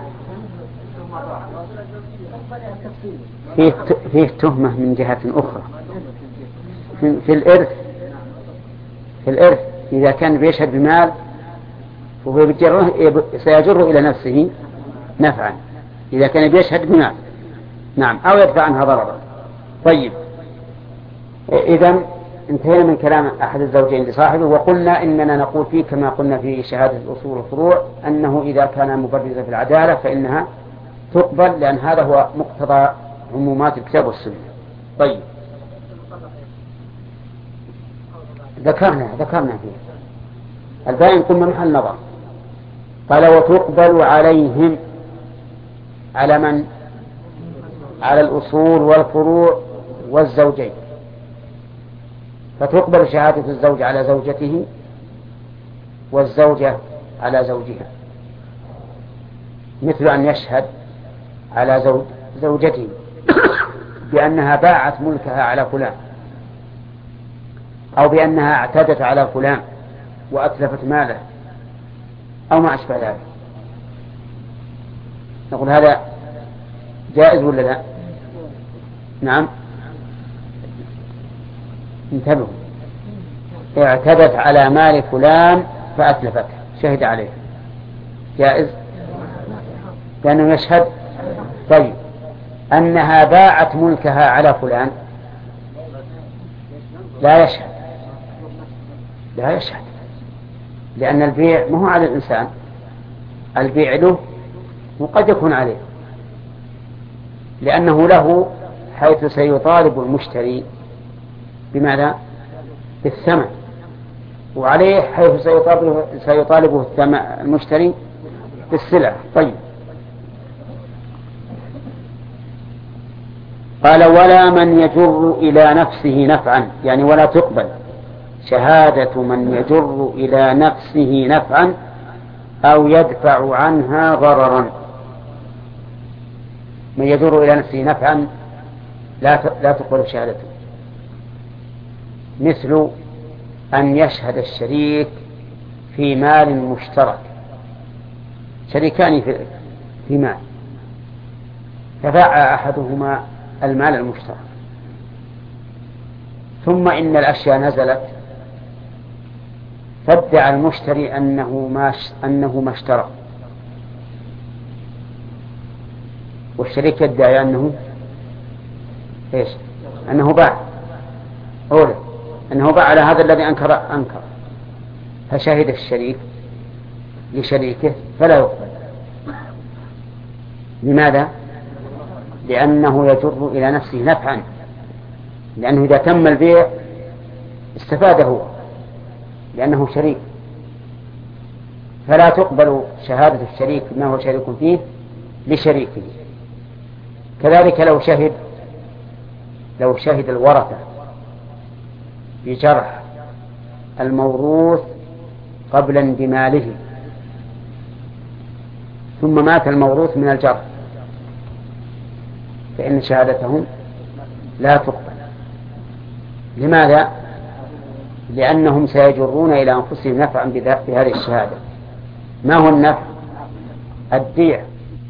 Speaker 1: فيه فيه تهمة من جهة أخرى في الإرث. في الإرث إذا كان بيشهد بمال فهو سيجر إلى نفسه نفعا إذا كان بيشهد بمال، نعم، أو يدفع عنها ضررا. طيب، إذن انتهينا من كلام أحد الزوجين لصاحبه، وقلنا إننا نقول فيه كما قلنا في شهادة الأصول والفروع أنه إذا كان مبرزا في العدالة فإنها تقبل، لأن هذا هو مقتضى عمومات الكتاب والسنة. طيب، ذكرنا ذكرنا فيه البائن قلنا محل نظر. قال وتقبل عليهم، على من؟ على الأصول والفروع والزوجين، فتقبل شهادة الزوج على زوجته والزوجة على زوجها، مثل أن يشهد على زوج زوجته بأنها باعت ملكها على فلان، أو بأنها اعتدت على فلان وأتلفت ماله أو ما أشبه ذلك. نقول هذا جائز ولا لا؟ نعم، انتبهوا، اعتدت على مال فلان فأتلفته شهد عليه، جائز لأنه يشهد. طيب، أنها باعت ملكها على فلان لا يشهد، لا يشهد، لأن البيع ما هو على الإنسان، البيع له وقد يكون عليه، لأنه له حيث سيطالب المشتري بماذا؟ بالثمن، وعليه حيث سيطالبه, سيطالبه المشتري بالسلع. طيب، قال ولا من يجر إلى نفسه نفعا، يعني ولا تقبل شهادة من يجر إلى نفسه نفعا أو يدفع عنها ضررا. من يجر إلى نفسه نفعا لا لا تقبل شهادته، مثل أن يشهد الشريك في مال مشترك، شريكان في في مال، فباع أحدهما المال المشترك، ثم إن الأشياء نزلت، فادعى المشتري أنه ما أنه ما اشترى، والشريك يدعي أنه إيش؟ أنه باع، أولا أنه باع على هذا الذي أنكر أنكر فشهد الشريك لشريكه فلا يقبل. لماذا؟ لأنه يجر إلى نفسه نفعا، لأنه إذا تم البيع استفاد هو لأنه شريك، فلا تقبل شهادة الشريك ما هو شريك فيه لشريكه. كذلك لو شهد لو شهد الورثة بجرح الموروث قبل اندماله، ثم مات الموروث من الجرح، فإن شهادتهم لا تقبل. لماذا؟ لأنهم سيجرون إلى أنفسهم نفعا بهذه الشهادة. ما هو النفع؟ الدية.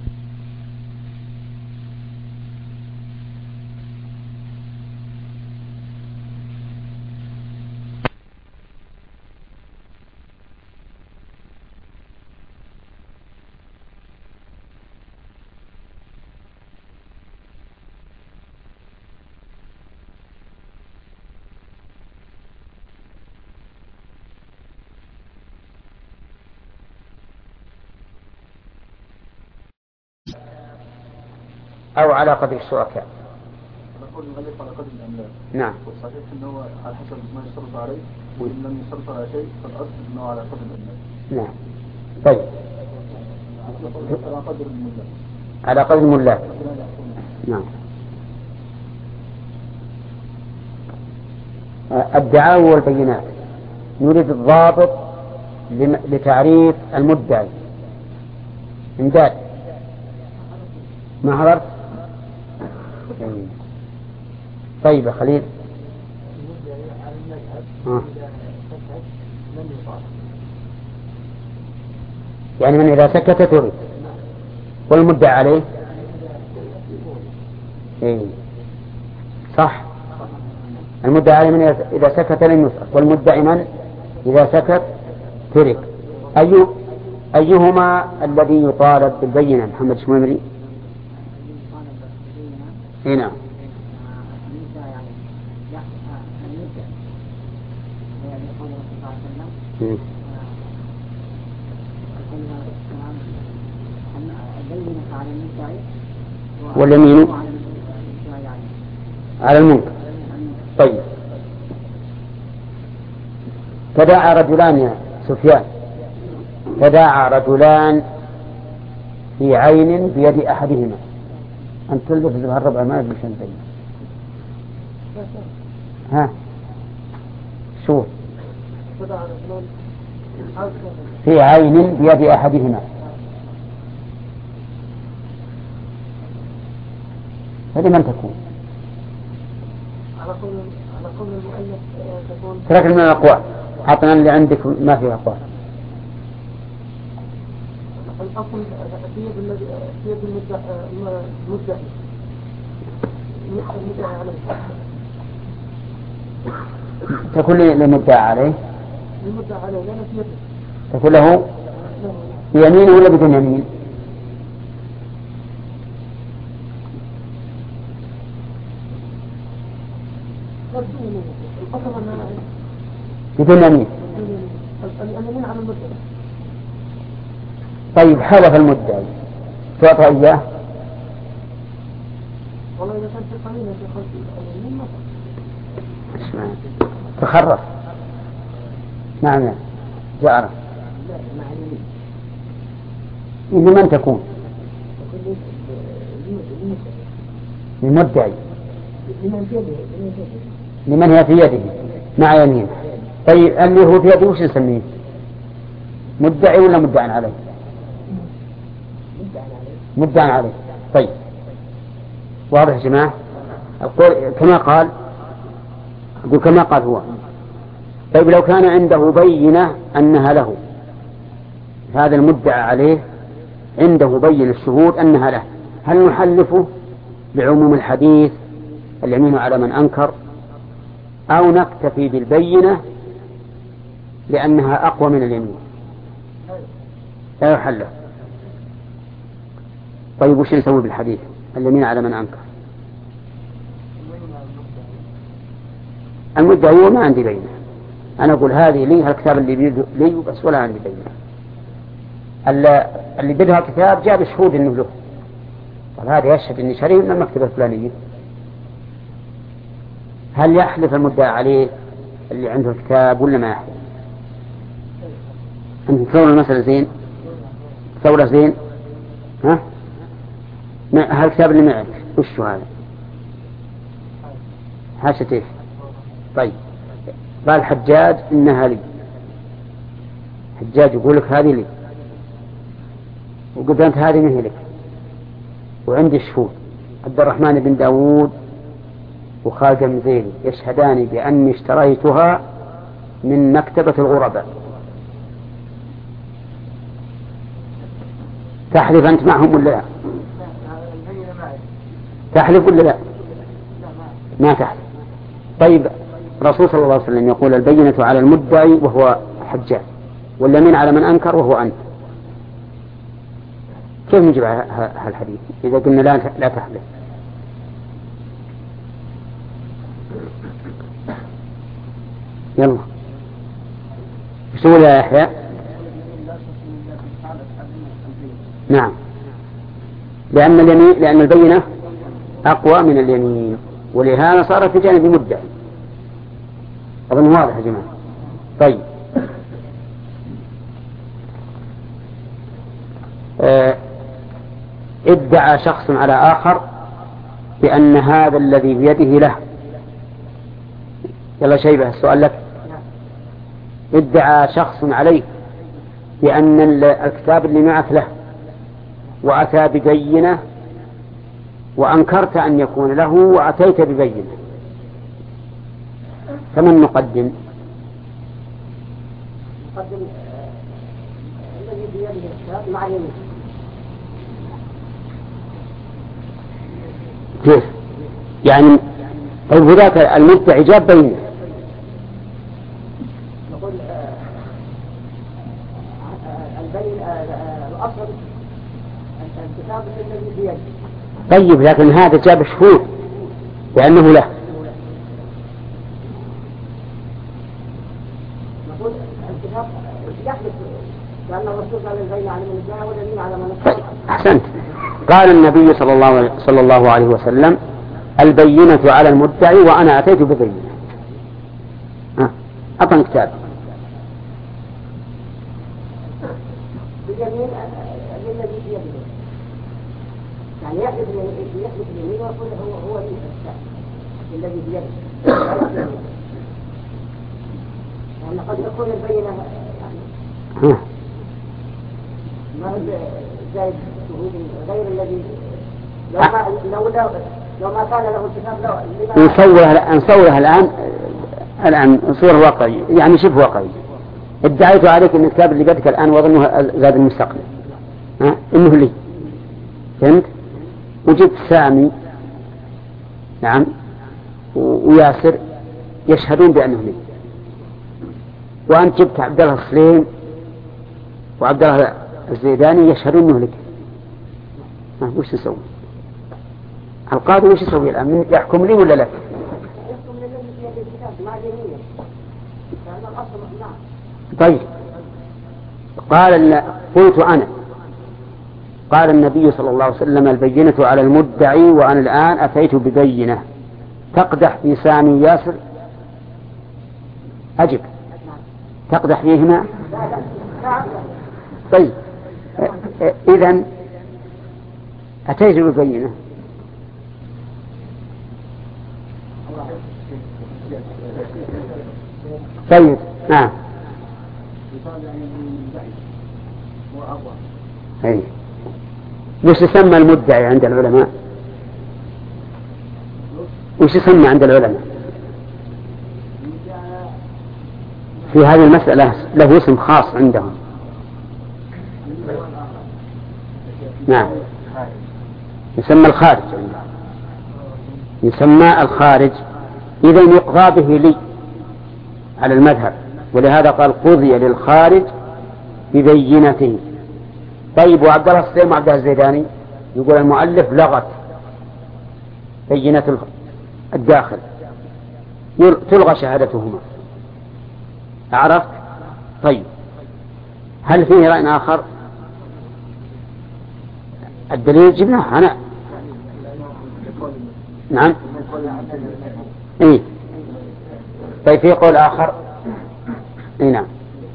Speaker 1: أو على قدر الشركاء.
Speaker 2: نقول نغلق على قدر الأملاك.
Speaker 1: نعم.
Speaker 2: والصحيح أنه على حسب ما يشترط عليه، وإن لم يشترط على شيء فالأصل أنه على قدر الأملاك.
Speaker 1: نعم. طيب.
Speaker 2: على قدر الملاك.
Speaker 1: على قدر الملاك. نعم. الدعاوى والبينات نريد الضابط لتعريف المدعي. امداد ما حضرت؟ طيب يا خليل. آه. يعني من إذا سكت تريد، والمدعى عليه إيه. صح، المدعى عليه من إذا سكت لم يترك، والمدعي من إذا سكت ترك. أي أيهما الذي يطالب بالبينة؟ محمد شميمري. هنا واليمين على المنكر. طيب، تداعى رجلان يا سفيان، تداعى رجلان في عين بيد أحدهما. أن تلبس الربع ما يدري شن بين. ها شوف، في عين بيد أحدهما، فلمن تكون؟
Speaker 3: على قول على قول المؤلف تكون
Speaker 1: ترك من الأقوال، عطنا اللي عندك ما فيه أقوال.
Speaker 3: الأصل في يد الذي في يد المدعي المدعي المدعي عليه،
Speaker 1: تكون للمدعى عليه،
Speaker 3: المدعي عليه لأن في يده،
Speaker 1: تكون له بيمينه ولا بدون يمين؟ بدون يمين.
Speaker 3: اليمين على المدعي.
Speaker 1: طيب، حلف المدعي تعطى إياه؟
Speaker 3: والله إذا كان في قليل في خلف اليمين ما
Speaker 1: اسمع، تخرف. نعم يا جارة. لمن تكون؟ للمدعي، لمن هي في يده مع يمين. طيب، اللي هو في يده وش نسميه؟ مدعي ولا مدعى عليه؟ مدعى عليه. طيب، واضح يا جماعة؟ أقول كما قال أقول كما قال هو. طيب لو كان عنده بينة أنها له، هذا المدعى عليه عنده بين الشهود أنها له، هل نحلفه بعموم الحديث اليمين على من أنكر، أو نكتفي بالبينة لأنها أقوى من اليمين؟ لا يحلف. طيب وش نسوي بالحديث اليمين على من أنكر؟ المدعي هو ما عندي بينة، أنا أقول هذه لي هالكتاب اللي بيده لي بس ولا عندي بينة. اللي بدها كتاب جاب شهود إنه له، قال هذا يشهد إني شريف من المكتبة الفلانية، هل يحلف المدعي عليه اللي عنده الكتاب ولا ما يحلف؟ أنت تصور المسألة زين؟ تصور زين؟ ها؟ هالكتاب اللي معك وش هذا؟ حاشة إيش؟ طيب قال حجاج إنها لي، حجاج يقول لك هذه لي، وقلت أنت هذه ما هي لك، وعندي شهود عبد الرحمن بن داود وخالد المزيلي يشهدان بأني اشتريتها من مكتبة الغرباء، تحلف أنت معهم ولا لا؟ تحلف ولا لا؟ ما تحلف. طيب الرسول صلى الله عليه وسلم يقول البينة على المدعي وهو حجاج، واليمين على من أنكر وهو أنت، كيف نجيب هالحديث إذا قلنا لا لا تحلف؟ يلا ايش تقول يا يحيى؟ نعم، لأن اليمين لأن البينة أقوى من اليمين، ولهذا صار في جانب مدعي. أظن واضح يا جماعة. طيب آه ادعى شخص على آخر بأن هذا الذي بيده له. يلا شيبة السؤال لك. ادعى شخص عليك بأن الكتاب اللي معك له، وأتى ببينة وأنكرت أن يكون له وأتيت ببينة، فمن نقدم؟
Speaker 3: نقدم الذي بيده الكتاب مع اليمين.
Speaker 1: كيف يعني؟ طيب ذاك المدعي جاب بينة،
Speaker 3: نقول البين الأصل الكتاب الذي بيده.
Speaker 1: طيب لكن هذا جاب شهود لأنه له.
Speaker 3: نقول الكتاب يحدث لأن الرسول قال البين على من جاء واليمين على من أنكر.
Speaker 1: أحسنت. قال النبي صلى الله صلى الله عليه وسلم البينة على المدعي وأنا أتيت ببينة. أعطني كتاب.
Speaker 3: باليمين الذي بيده، يعني يحدث يحدث اليمين ويقول هو هو الكتاب الذي بيده. لأن قد يكون البينة يعني ما هو زائد شهود غير الذي لو ما لو لو لو ما كان له الكتاب لو
Speaker 1: نصورها نصورها الآن الآن صورة واقعية، يعني شبه واقعية. ادعيت عليك أن الكتاب اللي بدك الآن وظنه زاد المستقبل، ها إنه لي، فهمت؟ وجدت سامي نعم وياسر يشهدون بأنه لي، وأنت جبت عبد الله السليم وعبد الله الزيداني يشهدون أنه لك، ها وش تسوي؟ القاضي وش يسوي الآن؟ يحكم لي ولا لك؟
Speaker 3: يحكم للذي بيده الكتاب مع اليمين، لأن الأصل نعم.
Speaker 1: طيب قال قلت أنا قال النبي صلى الله عليه وسلم البينة على المدعي وأنا الآن أتيت ببينة تقدح في سامي ياسر، أجب تقدح فيهما. طيب إذن أتيت ببينة. طيب نعم. أي وش يسمى المدعي عند العلماء؟ وش يسمى عند العلماء في هذه المسألة؟ له اسم خاص عندهم. نعم، يسمى الخارج عندهم، يسمى الخارج. إذا يقضى به لي على المذهب، ولهذا قال قضي للخارج ببينته. طيب، وعبد الله السليم وعبد الله الزيداني يقول المؤلف لغت بينة الداخل، تلغى شهادتهما. عرفت؟ طيب، هل فيه رأي آخر؟ الدليل جبناه أنا. نعم. إيه؟ طيب، في قول آخر؟ إيه نعم.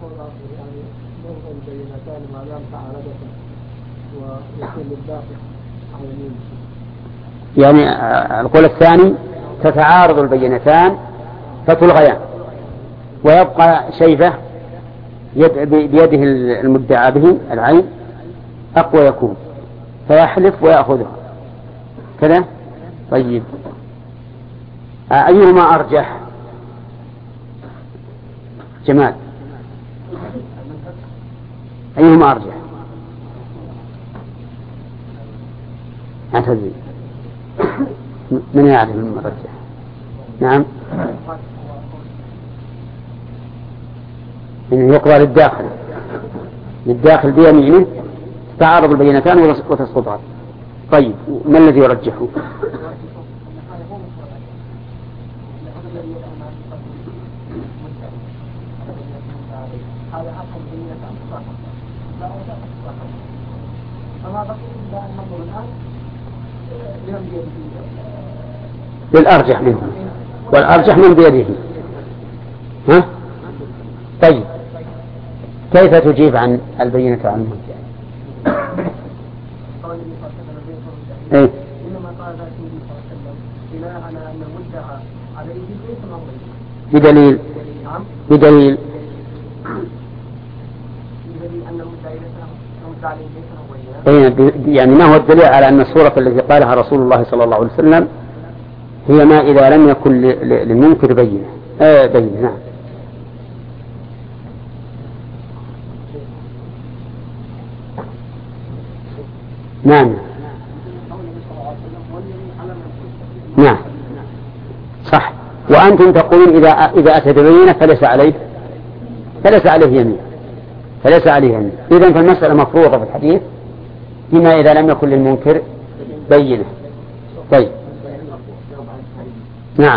Speaker 1: يعني القول الثاني تتعارض البينتان فتلغيان، ويبقى شيبة بيده المدعى به العين أقوى يكون، فيحلف ويأخذها كذا. طيب، أيهما أرجح؟ جمال، أيهما أرجح؟ اعتذر، من يعرف من أرجح؟ نعم، إنه يقضى للداخل للداخل بيمينه، تعارض البينتان وتسقطان. طيب، ما الذي يرجحه؟ للأرجح منه، والأرجح من بيده. ها؟ طيب، كيف تجيب عن البينة عن المدعي؟ ايه؟ بدليل بدليل يعني ما هو الدليل على أن الصورة التي قالها رسول الله صلى الله عليه وسلم هي ما إذا لم يكن للمنكر بينة؟ آه بينة. نعم. نعم نعم صح. وأنتم تقولون إذا إذا أتى ببينة فليس عليه فليس عليه يمين فليس عليه يمين. إذن فالمسألة مفروضة في الحديث فيما إذا لم يكن للمنكر بينة. طيب، نعم.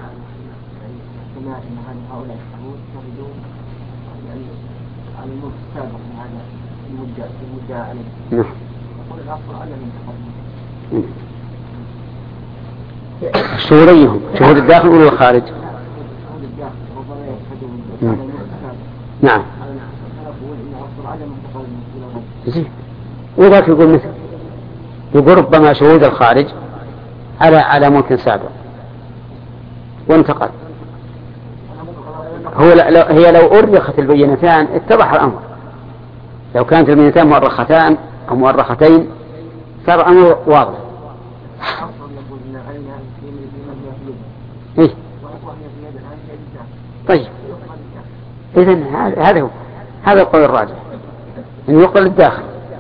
Speaker 1: نعم. شهوديهم شهود الداخل ولا الخارج؟ نعم. زين. وذاك يقول مثل يقول ربما شهود الخارج على على ممكن سابق وانتقل. هو لو هي لو أرخت البينتان اتضح الأمر. لو كانت البينتان مؤرختان أو مؤرختين صار الأمر واضح. إيه؟ طيب، إذن هذا هو هذا القول الراجح إن يقبل الداخل.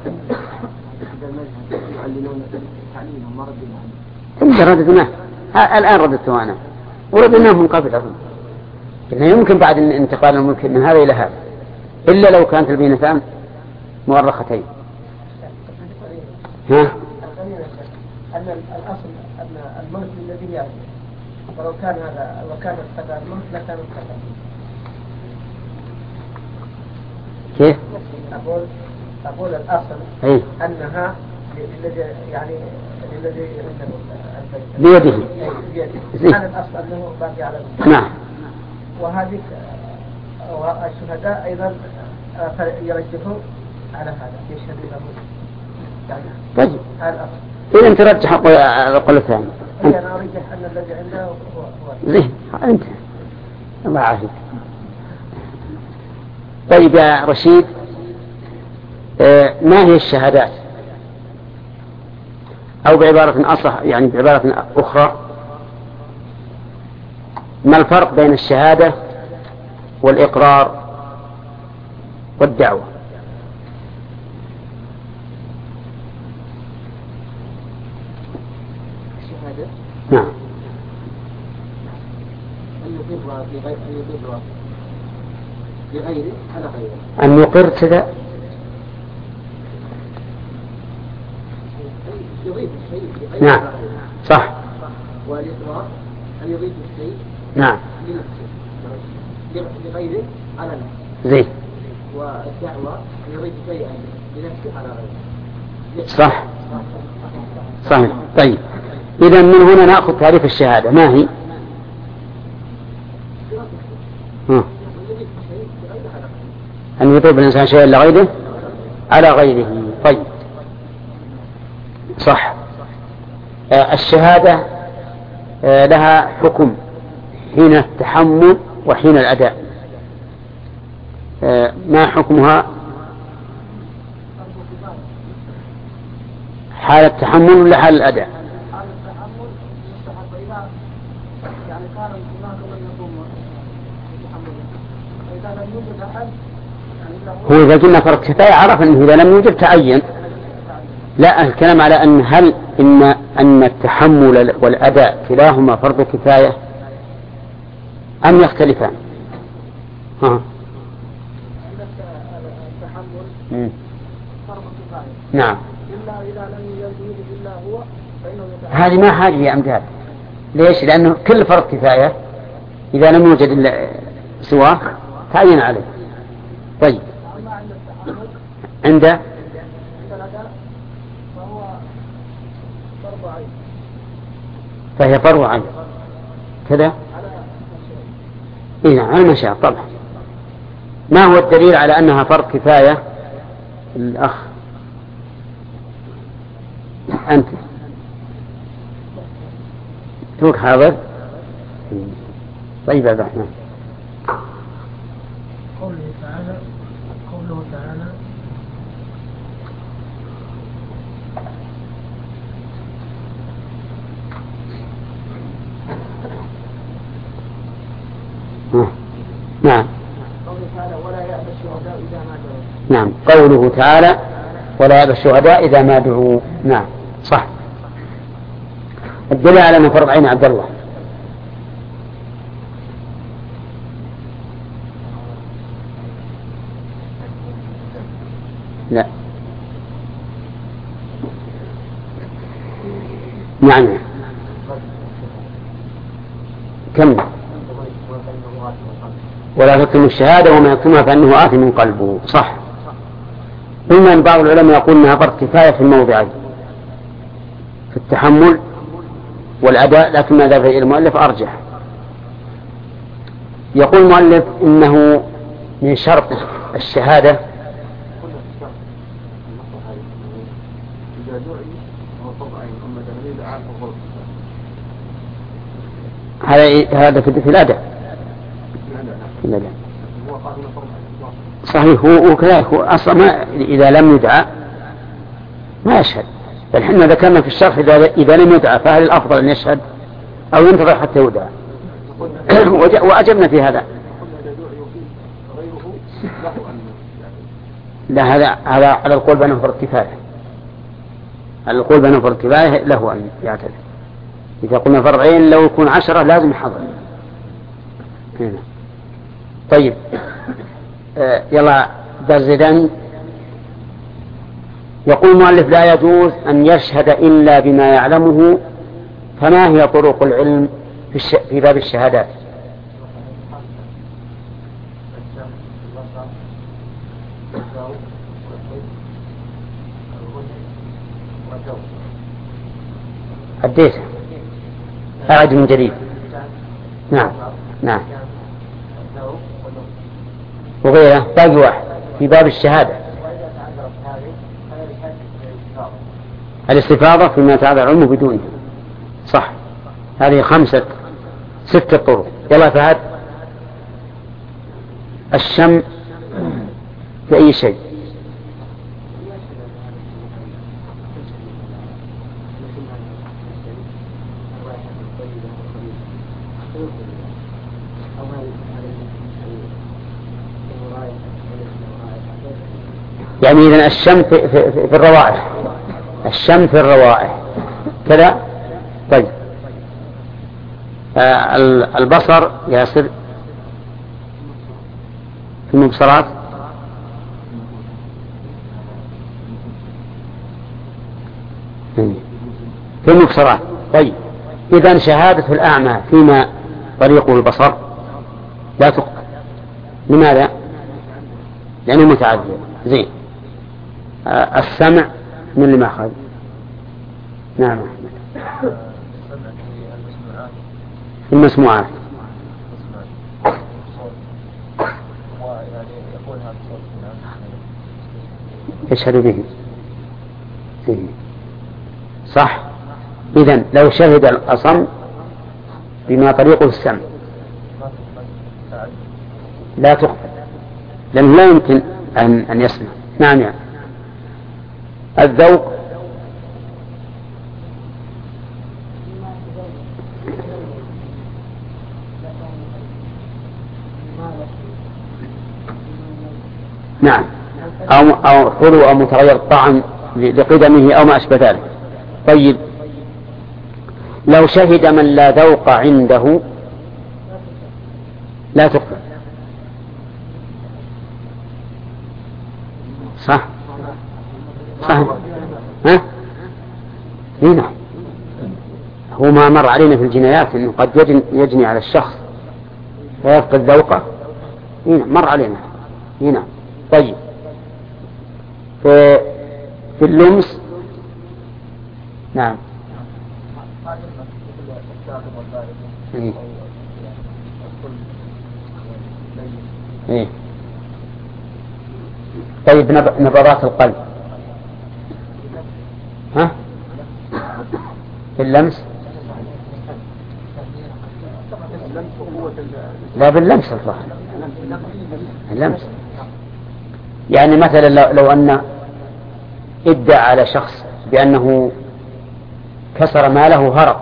Speaker 1: إنت رددناه الآن رددته أنا ورددناه من قبل أظن إنه يمكن بعد انتقال الملك من هذا إلى هذا إلا لو كانت البينتان مؤرختين. ها؟
Speaker 4: أن الأصل أن الملك الذي يأتي ولو كان هذا وكان كذا الملك لكان كذا.
Speaker 1: كيف؟
Speaker 4: أقول أقول الأصل
Speaker 1: أي.
Speaker 4: أنها للذي يعني للذي عنده
Speaker 1: بيده.
Speaker 4: بيده. كان الأصل أنه باقي على الملك.
Speaker 1: نعم.
Speaker 4: وهذه والشهداء أيضا يرجحون على هذا يشهدون له. يعني
Speaker 1: طيب.
Speaker 4: هذا الأصل.
Speaker 1: إذا أنت رجح القول الثاني.
Speaker 4: أنا أرجح أن الذي عنده هو
Speaker 1: زين. أنت الله يعافيك. طيب يا رشيد، آه ما هي الشهادات؟ أو بعبارة أصح يعني بعبارة أخرى ما الفرق بين الشهادة والإقرار والدعوة؟
Speaker 3: الشهادة
Speaker 1: نعم.
Speaker 3: أن يقر بغير أن يقر بغيره على غيره.
Speaker 1: أن يقر كذا
Speaker 3: يضيف الشيء بغيره.
Speaker 1: نعم صح.
Speaker 3: والإقرار أن يضيف الشيء
Speaker 1: نعم
Speaker 3: لنفسه لغيره على نفسه.
Speaker 1: زين.
Speaker 3: والدعوة أن يضيف شيئا لنفسه على غيره.
Speaker 1: صح صحيح. طيب إذا من هنا نأخذ تعريف الشهادة ما هي؟ ها. أن يضيف الإنسان شيئا لغيره على غيره. طيب صح. آه الشهادة آه لها حكم حين التحمل وحين الأداء. آه ما حكمها؟ حال التحمل ولا حال الأداء؟
Speaker 4: حال التحمل يستحب إذا يعني كان هناك من يقوم بتحمله، فإذا لم يوجد أحد يعني
Speaker 1: هو إذا قلنا فرض كفاية عرف أنه إذا لم يوجد تعين. لا الكلام على أن هل إن أن التحمل والأداء كلاهما فرض كفاية أم يختلفان؟ ها.
Speaker 4: التحمل فرض كفاية.
Speaker 1: نعم.
Speaker 4: إلا إذا لم يوجد إلا هو فإنه يتعين.
Speaker 1: هذه ما حاجة يا أمثال. ليش؟ لأنه كل فرض كفاية إذا لم يوجد إلا سواه تعين عليه. طيب
Speaker 4: أما عند التحمل
Speaker 1: عند
Speaker 4: عند الأداء فهو فرض عين
Speaker 1: فهي فرض عين كذا.
Speaker 4: على الشيء.
Speaker 1: إيه على المشاء طبعا. ما هو الدليل على أنها فرض كفاية؟ الأخ أنت توك حاضر. طيب يا عبد الرحمن.
Speaker 4: قوله تعالى قوله تعالى
Speaker 1: نعم.
Speaker 4: قوله تعالى ولا يأبى الشهداء إذا ما دعوا.
Speaker 1: نعم قوله تعالى ولا يأبى الشهداء إذا ما دعوا. نعم صح. الدليل على أنه فرض عين عبد الله. لا نعم كم ولا تكتموا الشهادة وما يكتمها فإنه آثم قلبه. صح. قلنا أن بعض العلماء يقول أنها فرض كفاية في الموضعين في التحمل والأداء، لكن ما ذهب إلى المؤلف أرجح. يقول المؤلف إنه من شرط الشهادة هذا هذا في الأداء. صحيح. هو وكذلك هو أصلا ما إذا لم يدعى ما يشهد. بل حنا ذكرنا في الشرح إذا إذا لم يدعى فهل الأفضل أن يشهد أو ينتظر حتى يدعى؟ وأجبنا في هذا. لا هذا هذا على القول بأنه فرض كفاية. على القول بأنه فرض كفاية له أن يعتذر. إذا قلنا فرض عين لو يكون عشرة لازم يحضر. هنا. طيب آه يلا درزدان. يقول المؤلف لا يجوز أن يشهد إلا بما يعلمه. فما هي طرق العلم في, الش... في باب الشهادات؟ أديته أعد من جديد. نعم نعم وغيره. باقي واحد في باب الشهادة الاستفاضة فيما يتعذر العلم بدونه. صح. هذه خمسة ستة طرق. يلا فهد. الشم في أي شيء. يعني إذن الشم في, في, في الروائح، الشم في الروائح كذا. طيب آه البصر ياسر في المبصرات في المبصرات. طيب إذن شهادة الأعمى فيما طريقه البصر لا تقبل. لماذا؟ لأنه متعذر. زين. آه السمع من اللي ما أخذ. نعم أحمد. المسموعات يشهد به. صح. إذن لو شهد الأصم بما طريقه السمع لا تقبل، لأنه لا يمكن أن, أن يسمع. نعم يعني. الذوق نعم، أو, أو حلو أو متغير الطعم لقدمه أو ما أشبه ذلك. طيب لو شهد من لا ذوق عنده لا تقبل. صح صح. ها هنا هو ما مر علينا في الجنايات أنه قد يجني, يجني على الشخص فيفقد ذوقه. هنا مر علينا هنا. طيب في, في اللمس نعم. إيه. إيه. طيب نبضات القلب ها في اللمس لا باللمس الظاهر اللمس. يعني مثلا لو, لو أن ادعى على شخص بأنه كسر ماله هرب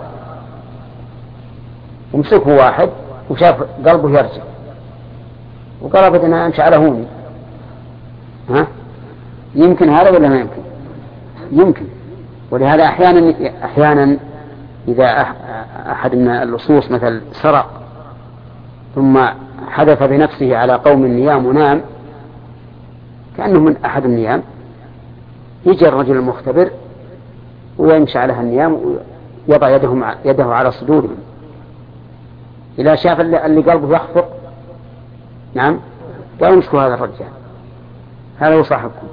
Speaker 1: ومسكه واحد وشاف قلبه يرجع وقال بدنا أمشي على هوني، ها يمكن هذا ولا ما يمكن؟ يمكن. ولهذا أحيانا أحيانا إذا أحد من اللصوص مثل سرق ثم حدث بنفسه على قوم النيام ونام كأنه من أحد النيام، يجي الرجل المختبر ويمشي على النيام ويضع يده, يده على صدورهم إذا شاف اللي قلبه يخفق نعم قالوا امسكوا هذا الرجال هذا هو صاحبكم.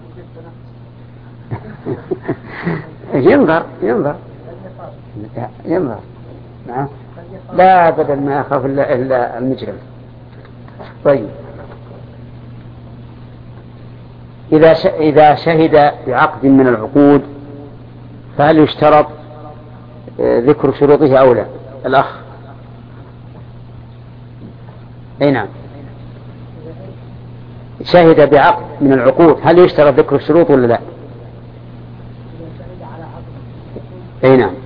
Speaker 1: ينظر ينظر ينظر نعم لا أبدا ما أخاف إلا المجرم. طيب إذا إذا شهد بعقد من العقود فهل يشترط ذكر شروطه أو لا؟ الأخ أي نعم شهد بعقد من العقود هل يشترط ذكر الشروط ولا لا؟ أي نعم.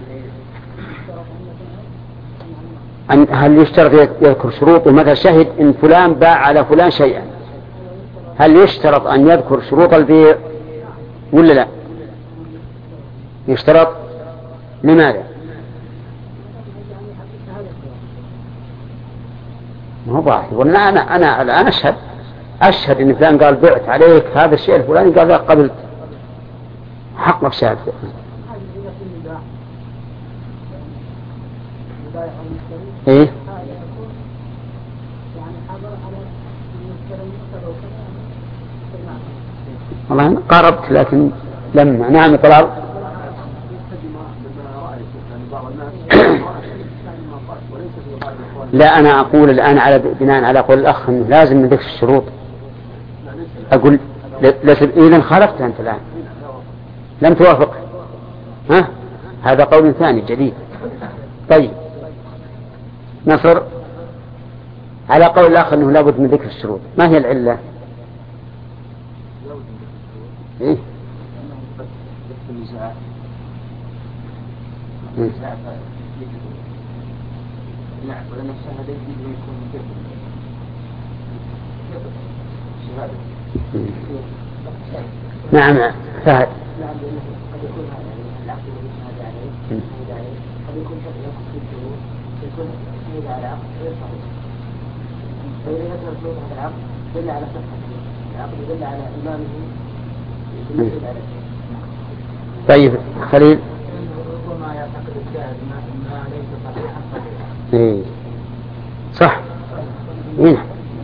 Speaker 1: هل يشترط يذكر شروط؟ ومثلا شهد إن فلان باع على فلان شيئا هل يشترط أن يذكر شروط البيع ولا لا؟ يشترط. لماذا؟ ما هو باطل. ولا أنا أنا الآن أشهد أشهد إن فلان قال بعت عليك هذا الشيء الفلاني قال لا قبلت حق بشهادة. إيه والله قربت لكن لما نعم طلال. لا أنا أقول الآن على بناء على قول الأخ أنه لازم من ذكر الشروط. أقول إذن خالفت أنت الآن لم توافق. ها هذا قول ثاني جديد. طيب نصر على قول الآخر أنه لابد من ذكر الشروط. ما هي العلة؟ إيه؟ نعم فهد.
Speaker 3: نعم لأنه قد يكون العقد الذي شهد عليه شهد عليه قد يكون شرط ينقص في الشروط يكون شهد على عقد غير صحيح. فإذا يذكر شروط هذا العقد دل على صحته العقد يدل على إمامه يدل على شيء.
Speaker 1: طيب خليل.
Speaker 4: ربما يعتقد الشاهد ما ليس صحيحا صحيحا.
Speaker 1: إيه صح. إيه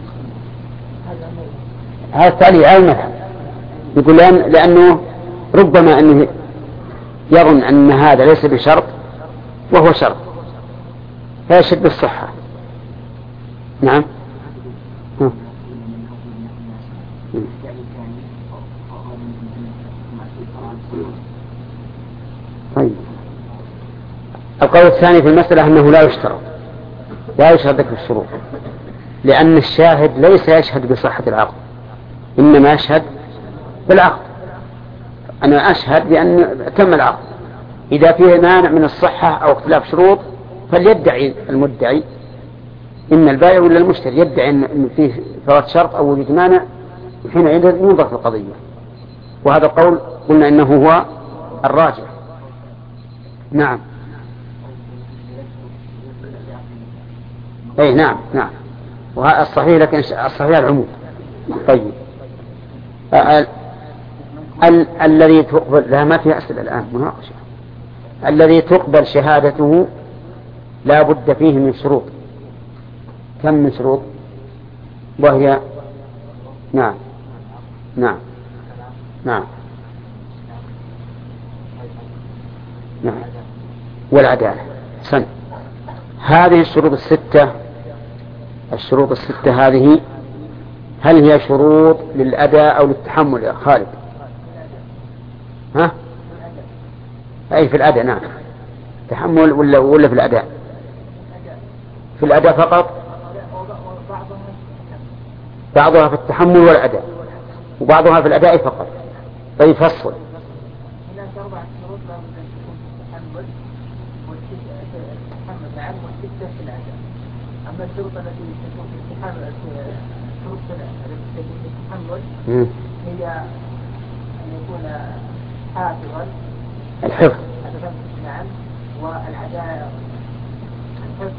Speaker 1: هذا التالي على المذهب يقول لأن لأنه ربما أنه يظن أن هذا ليس بشرط وهو شرط فيشد بالصحة. نعم. ها. طيب القول الثاني في المسألة أنه لا يشترط لا يشهد ذكر الشروط لأن الشاهد ليس يشهد بصحة العقد إنما يشهد بالعقد. أنا أشهد بأن تم العقد إذا فيه مانع من الصحة أو اختلاف شروط فليدعي المدعي إن البائع ولا المشتري يدعي أن فيه فوات شرط أو وجود مانع حينئذ ينظر في القضية. وهذا القول قلنا إنه هو الراجح. نعم. أي نعم نعم وهذا الصحيح لكن الصحيح العموم. طيب ال ال الذي تقبل لا ما في أسئلة الآن مناقشة. الذي تقبل شهادته لا بد فيه من شروط. كم من شروط؟ وهي نعم نعم نعم نعم والعدالة. سن هذه الشروط الستة الشروط الستة هذه هل هي شروط للأداء أو للتحمل يا خالد؟ ها؟ أي في الأداء. نعم تحمل ولا ولا في الأداء؟ في الأداء فقط. بعضها في التحمل والأداء وبعضها في الأداء فقط. طيب فصل.
Speaker 4: هناك أربعة شروط لا بد أن تكون في التحمل والتحمل نعم والستة في الأداء. أما الشروط التي تكون في التحمل الشروط التي تكون في التحمل هي أن يكون حافظا
Speaker 1: الحفظ
Speaker 4: نعم والعدالة الحفظ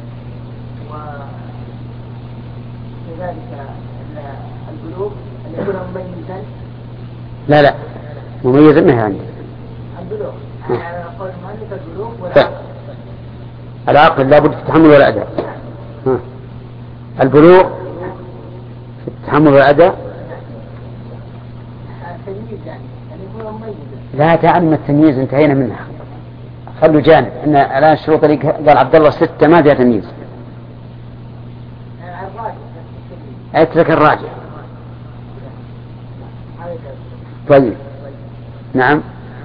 Speaker 4: وكذلك البلوغ أن يكون مميزا.
Speaker 1: لا لا مميزا ما عندي.
Speaker 4: البلوغ على قول المؤلف البلوغ والعقل.
Speaker 1: العقل لا بد في التحمل والأداء. ها. البلوغ في التحمل والأداء.
Speaker 4: التمييز يعني أن يكون مميزا.
Speaker 1: لا تعلم التمييز انتهينا منها خلوا جانب ان الآن الشروط اللي قال عبد الله ستة ما فيها تمييز. اترك الراجع. طيب نعم.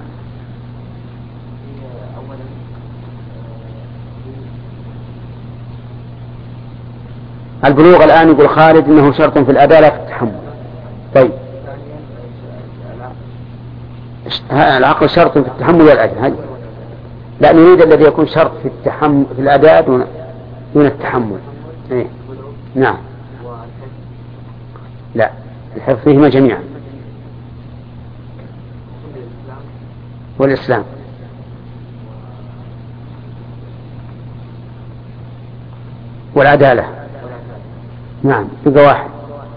Speaker 1: البلوغ الآن يقول خالد إنه شرط في الأداء لا في التحمل. طيب العقل شرط في التحمل والأداء. لا نريد الذي يكون شرط في التحمل في الأداء دون دون التحمل. إيه؟ نعم. لا الحفظ فيهما جميعا. والإسلام. والعدالة. نعم يبقى واحد.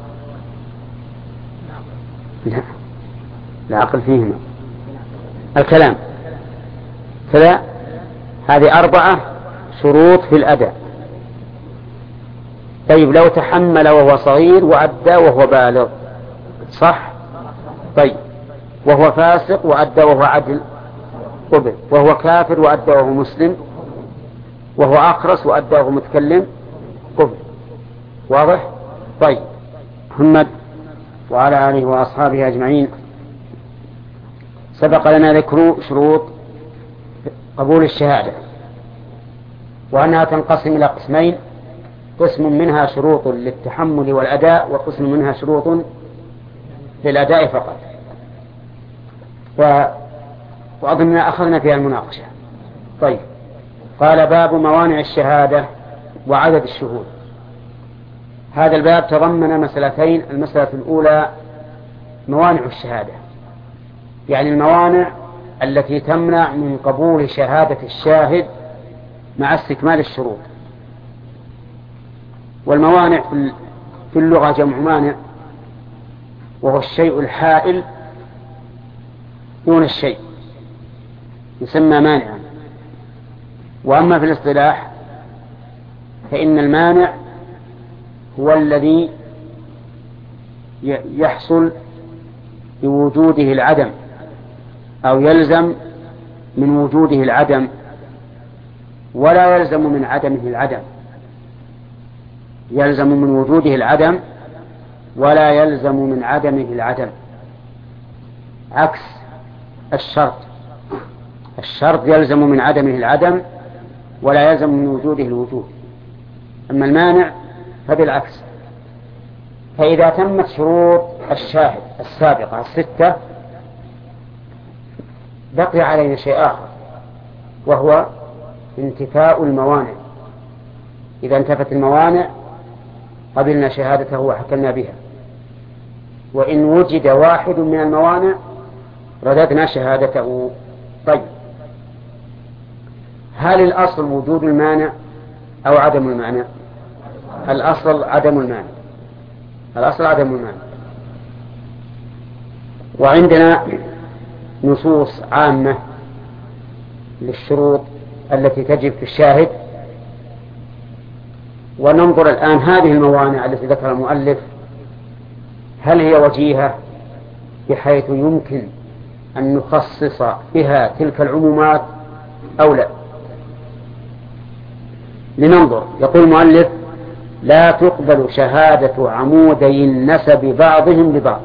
Speaker 1: لا العقل فيهما. الكلام كذا. هذه أربعة شروط في الأداء. طيب لو تحمل وهو صغير وأدى وهو بالغ صح؟ طيب وهو فاسق وأدى وهو عدل قبل. وهو كافر وأدى وهو مسلم. وهو أخرس وأدى وهو متكلم قبل. واضح؟ طيب محمد وعلى آله وأصحابه أجمعين. سبق لنا ذكر شروط قبول الشهادة وأنها تنقسم إلى قسمين. قسم منها شروط للتحمل والأداء وقسم منها شروط للأداء فقط. و... وأظننا أخذنا فيها المناقشة. طيب قال باب موانع الشهادة وعدد الشهود. هذا الباب تضمن مسألتين. المسألة الأولى موانع الشهادة، يعني الموانع التي تمنع من قبول شهادة الشاهد مع استكمال الشروط. والموانع في اللغة جمع مانع، وهو الشيء الحائل دون الشيء يسمى مانعا. وأما في الاصطلاح فإن المانع هو الذي يحصل بوجوده العدم أو يلزم من وجوده العدم ولا يلزم من عدمه العدم، يلزم من وجوده العدم ولا يلزم من عدمه العدم، عكس الشرط. الشرط يلزم من عدمه العدم ولا يلزم من وجوده الوجود، أما المانع فبالعكس. فإذا تمت شروط الشاهد السابقة الستة بقي علينا شيء آخر، وهو انتفاء الموانع. إذا انتفت الموانع قبلنا شهادته وحكمنا بها، وإن وجد واحد من الموانع رددنا شهادته. طيب، هل الأصل وجود المانع أو عدم المانع؟ الأصل عدم المانع، الأصل عدم المانع. وعندنا نصوص عامة للشروط التي تجب في الشاهد، وننظر الآن هذه الموانع التي ذكر المؤلف هل هي وجيهة بحيث يمكن أن نخصص بها تلك العمومات أو لا. لننظر. يقول المؤلف: لا تقبل شهادة عمودي النسب بعضهم لبعض.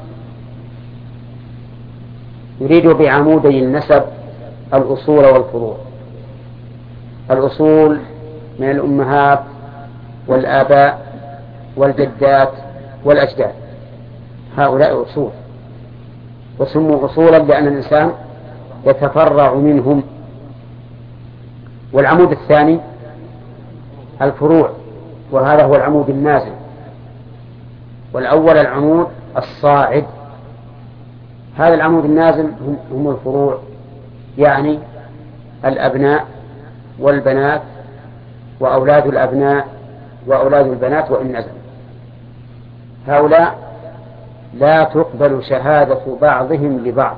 Speaker 1: يريد بعمودي النسب الأصول والفروع. الأصول من الأمهات والآباء والجدات والأجداد، هؤلاء أصول، وسموا أصولا لأن الإنسان يتفرع منهم. والعمود الثاني الفروع، وهذا هو العمود النازل. والأول العمود الصاعد، هذا العمود النازل هم الفروع، يعني الأبناء والبنات وأولاد الأبناء وأولاد البنات وإن نزل. هؤلاء لا تقبل شهادة بعضهم لبعض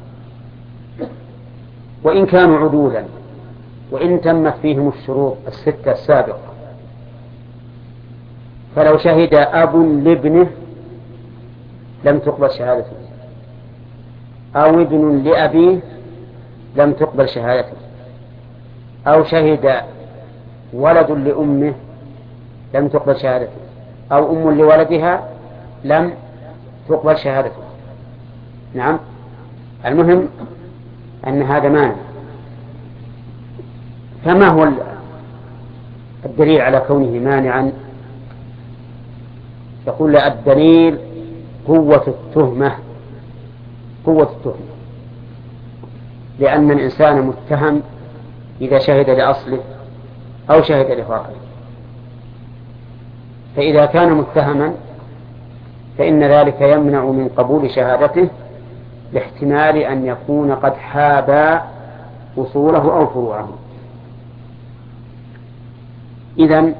Speaker 1: وإن كانوا عدولا، وإن تمت فيهم الشروط الستة السابقة. فلو شهد أب لابنه لم تقبل شهادته، أو ابن لأبيه لم تقبل شهادته، أو شهد ولد لأمه لم تقبل شهادته، أو أم لولدها لم تقبل شهادته. نعم، المهم أن هذا مانع. فما هو الدليل على كونه مانعا؟ يقول لا، الدليل قوة التهمة، قوة التهمة، لأن الإنسان متهم إذا شهد لأصله أو شهد لفاقده. فإذا كان متهما فإن ذلك يمنع من قبول شهادته لاحتمال أن يكون قد حاب أصوله أو فروعه. إذن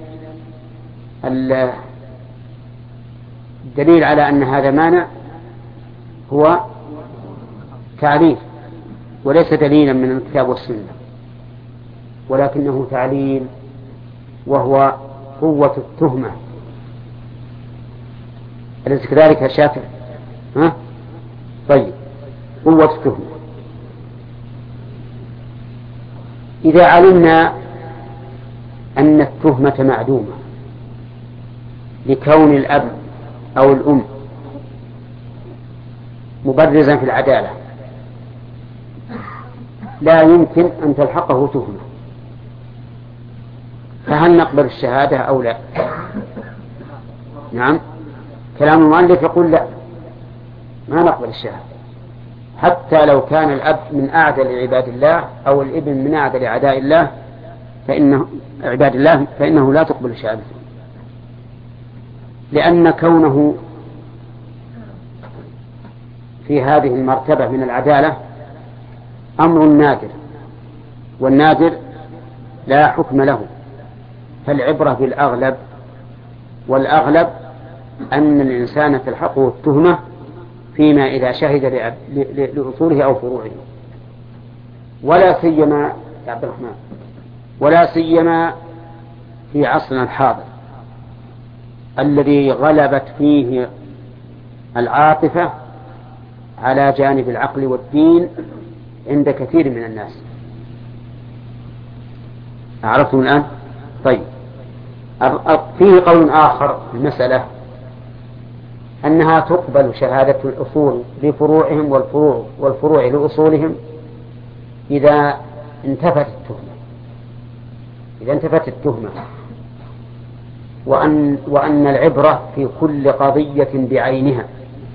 Speaker 1: الدليل على أن هذا مانع هو تعليل، وليس دليلا من الكتاب والسنة، ولكنه تعليل، وهو قوة التهمة. أليس كذلك يا شافع؟ ها؟ طيب، قوة التهمة. إذا علمنا أن التهمة معدومة لكون الأب أو الأم مبرزا في العدالة، لا يمكن أن تلحقه تهمة، فهل نقبل الشهادة أو لا؟ نعم، كلام المؤلف يقول لا، ما نقبل الشهادة، حتى لو كان الأب من أعدل عباد الله أو الابن من أعدل أعداء الله فإنه عباد الله، فإنه لا تقبل شهادته، لأن كونه في هذه المرتبة من العدالة أمر نادر، والنادر لا حكم له، فالعبرة بالأغلب، والأغلب أن الإنسان تلحقه التهمة فيما إذا شهد لأصوله أو فروعه، ولا سيما يا عبد الرحمن ولا سيما في عصرنا الحاضر الذي غلبت فيه العاطفة على جانب العقل والدين عند كثير من الناس. عرفتم الآن؟ طيب، فيه قول آخر في المسألة أنها تقبل شهادة الأصول لفروعهم والفروع والفروع لأصولهم إذا انتفت التهمة، إذا انتفت التهمة، وأن, وأن العبرة في كل قضية بعينها.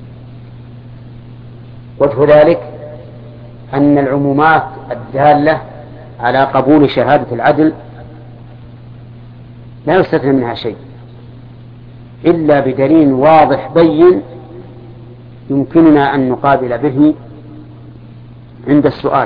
Speaker 1: وجه ذلك أن العمومات الدالة على قبول شهادة العدل لا يستثنى منها شيء إلا بدليل واضح بين يمكننا أن نقابل به عند السؤال،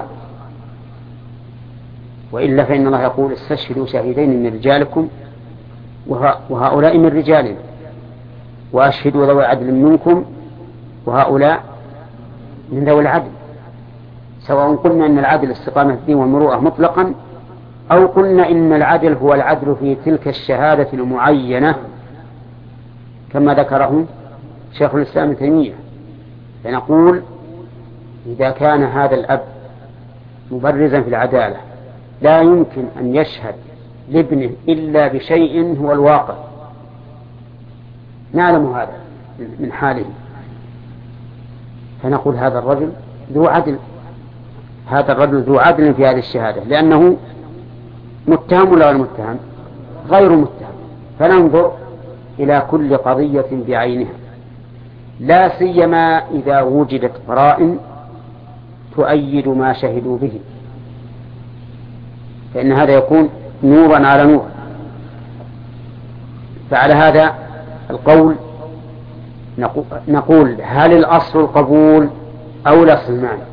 Speaker 1: وإلا فإن الله يقول استشهدوا شهيدين من رجالكم وهؤلاء من رجالنا وأشهدوا ذوي عدل منكم وهؤلاء من ذوي العدل، سواء قلنا إن العدل استقامة الدين والمروءة مطلقا، أو قلنا إن العدل هو العدل في تلك الشهادة المعينة كما ذكره شيخ الإسلام ابن تيمية. فنقول إذا كان هذا الأب مبرزا في العدالة لا يمكن أن يشهد لابنه إلا بشيء هو الواقع، نعلم هذا من حاله، فنقول هذا الرجل ذو عدل، هذا الرجل ذو عدل في هذه الشهادة، لأنه متهم ولا غير متهم؟ غير متهم. فننظر إلى كل قضية بعينها، لا سيما إذا وجدت قرائن تؤيد ما شهدوا به، فإن هذا يكون نورا على نور. فعلى هذا القول نقول هل الأصل القبول أو الأصل المعنى؟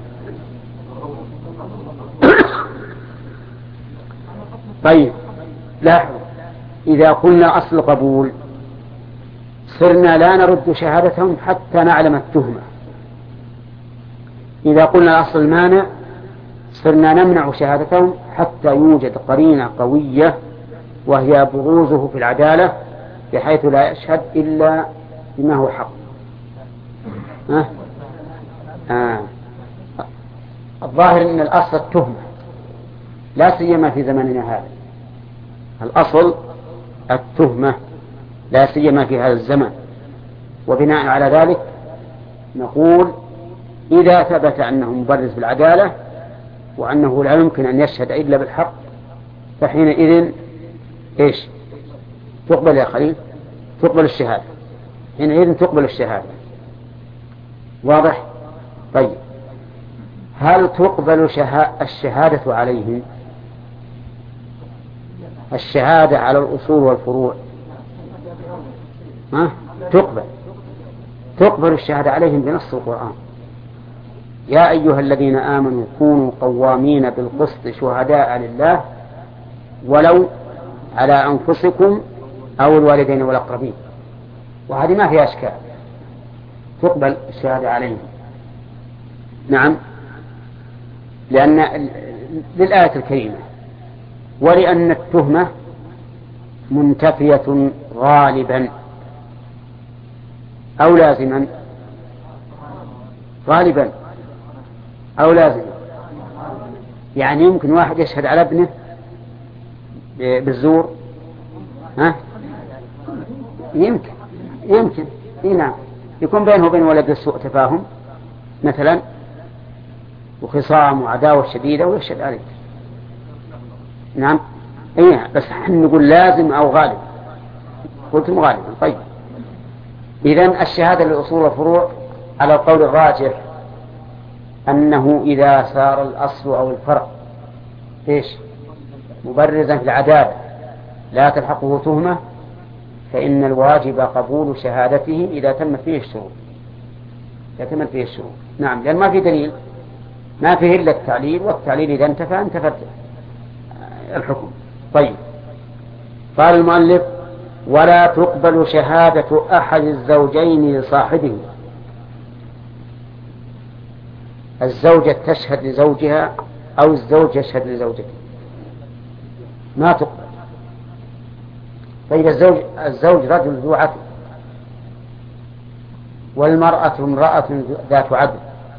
Speaker 1: طيب لاحظوا، إذا قلنا أصل قبول صرنا لا نرد شهادتهم حتى نعلم التهمة، إذا قلنا أصل المانع صرنا نمنع شهادتهم حتى يوجد قرينة قوية وهي بروزه في العدالة بحيث لا يشهد إلا بما هو حق. أه؟ آه. الظاهر أن الأصل التهمة لا سيما في زمننا هذا، الأصل التهمة لا سيما في هذا الزمن. وبناء على ذلك نقول إذا ثبت أنه مبرز بالعدالة وأنه لا يمكن أن يشهد إلا بالحق فحينئذ إيش تقبل يا خليل؟ تقبل الشهادة، حينئذ تقبل الشهادة. واضح؟ طيب، هل تقبل الشهادة عليهم؟ الشهادة على الأصول والفروع ها؟ تقبل تقبل الشهادة عليهم بنص القرآن: يا أيها الذين آمنوا كونوا قوامين بالقسط شهداء لله ولو على أنفسكم أو الوالدين والأقربين. وهذه ما فيها أشكال، تقبل الشهادة عليهم. نعم، لأن للآية الكريمة ولأن التهمة منتفية غالبا أو لازما، غالبا أو لازما، يعني يمكن واحد يشهد على ابنه بالزور، ها؟ يمكن يمكن إيه نعم، يكون بينه وبين ولد السوء تفاهم مثلا وخصام وعداوة شديدة ويشهد عليه. نعم إيه، بس نحن نقول لازم أو غالب، قلت غالبا. طيب، إذن الشهادة للأصول والفروع على القول الراجح أنه إذا صار الأصل أو الفرع إيش مبرزا في العدالة لا تلحقه تهمة فإن الواجب قبول شهادته إذا تم فيه الشروط، يكتمل فيه الشروط. نعم، لأن ما في دليل، ما فيه إلا التعليل، والتعليل إذا انتفى انتفى الحكم. طيب، قال المؤلف: ولا تقبل شهادة أحد الزوجين لصاحبه. الزوجة تشهد لزوجها أو الزوج يشهد لزوجته، ما تقبل. طيب، الزوج الزوج رجل ذو عدل، والمرأة امرأة ذات عدل،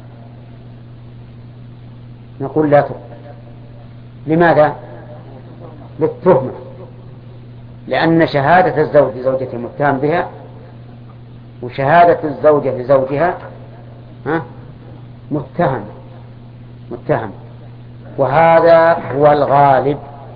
Speaker 1: نقول لا تقبل. لماذا؟ للتهمة، لأن شهادة الزوج لزوجته متهم بها، وشهادة الزوجة لزوجها ها متهم متهم وهذا هو الغالب،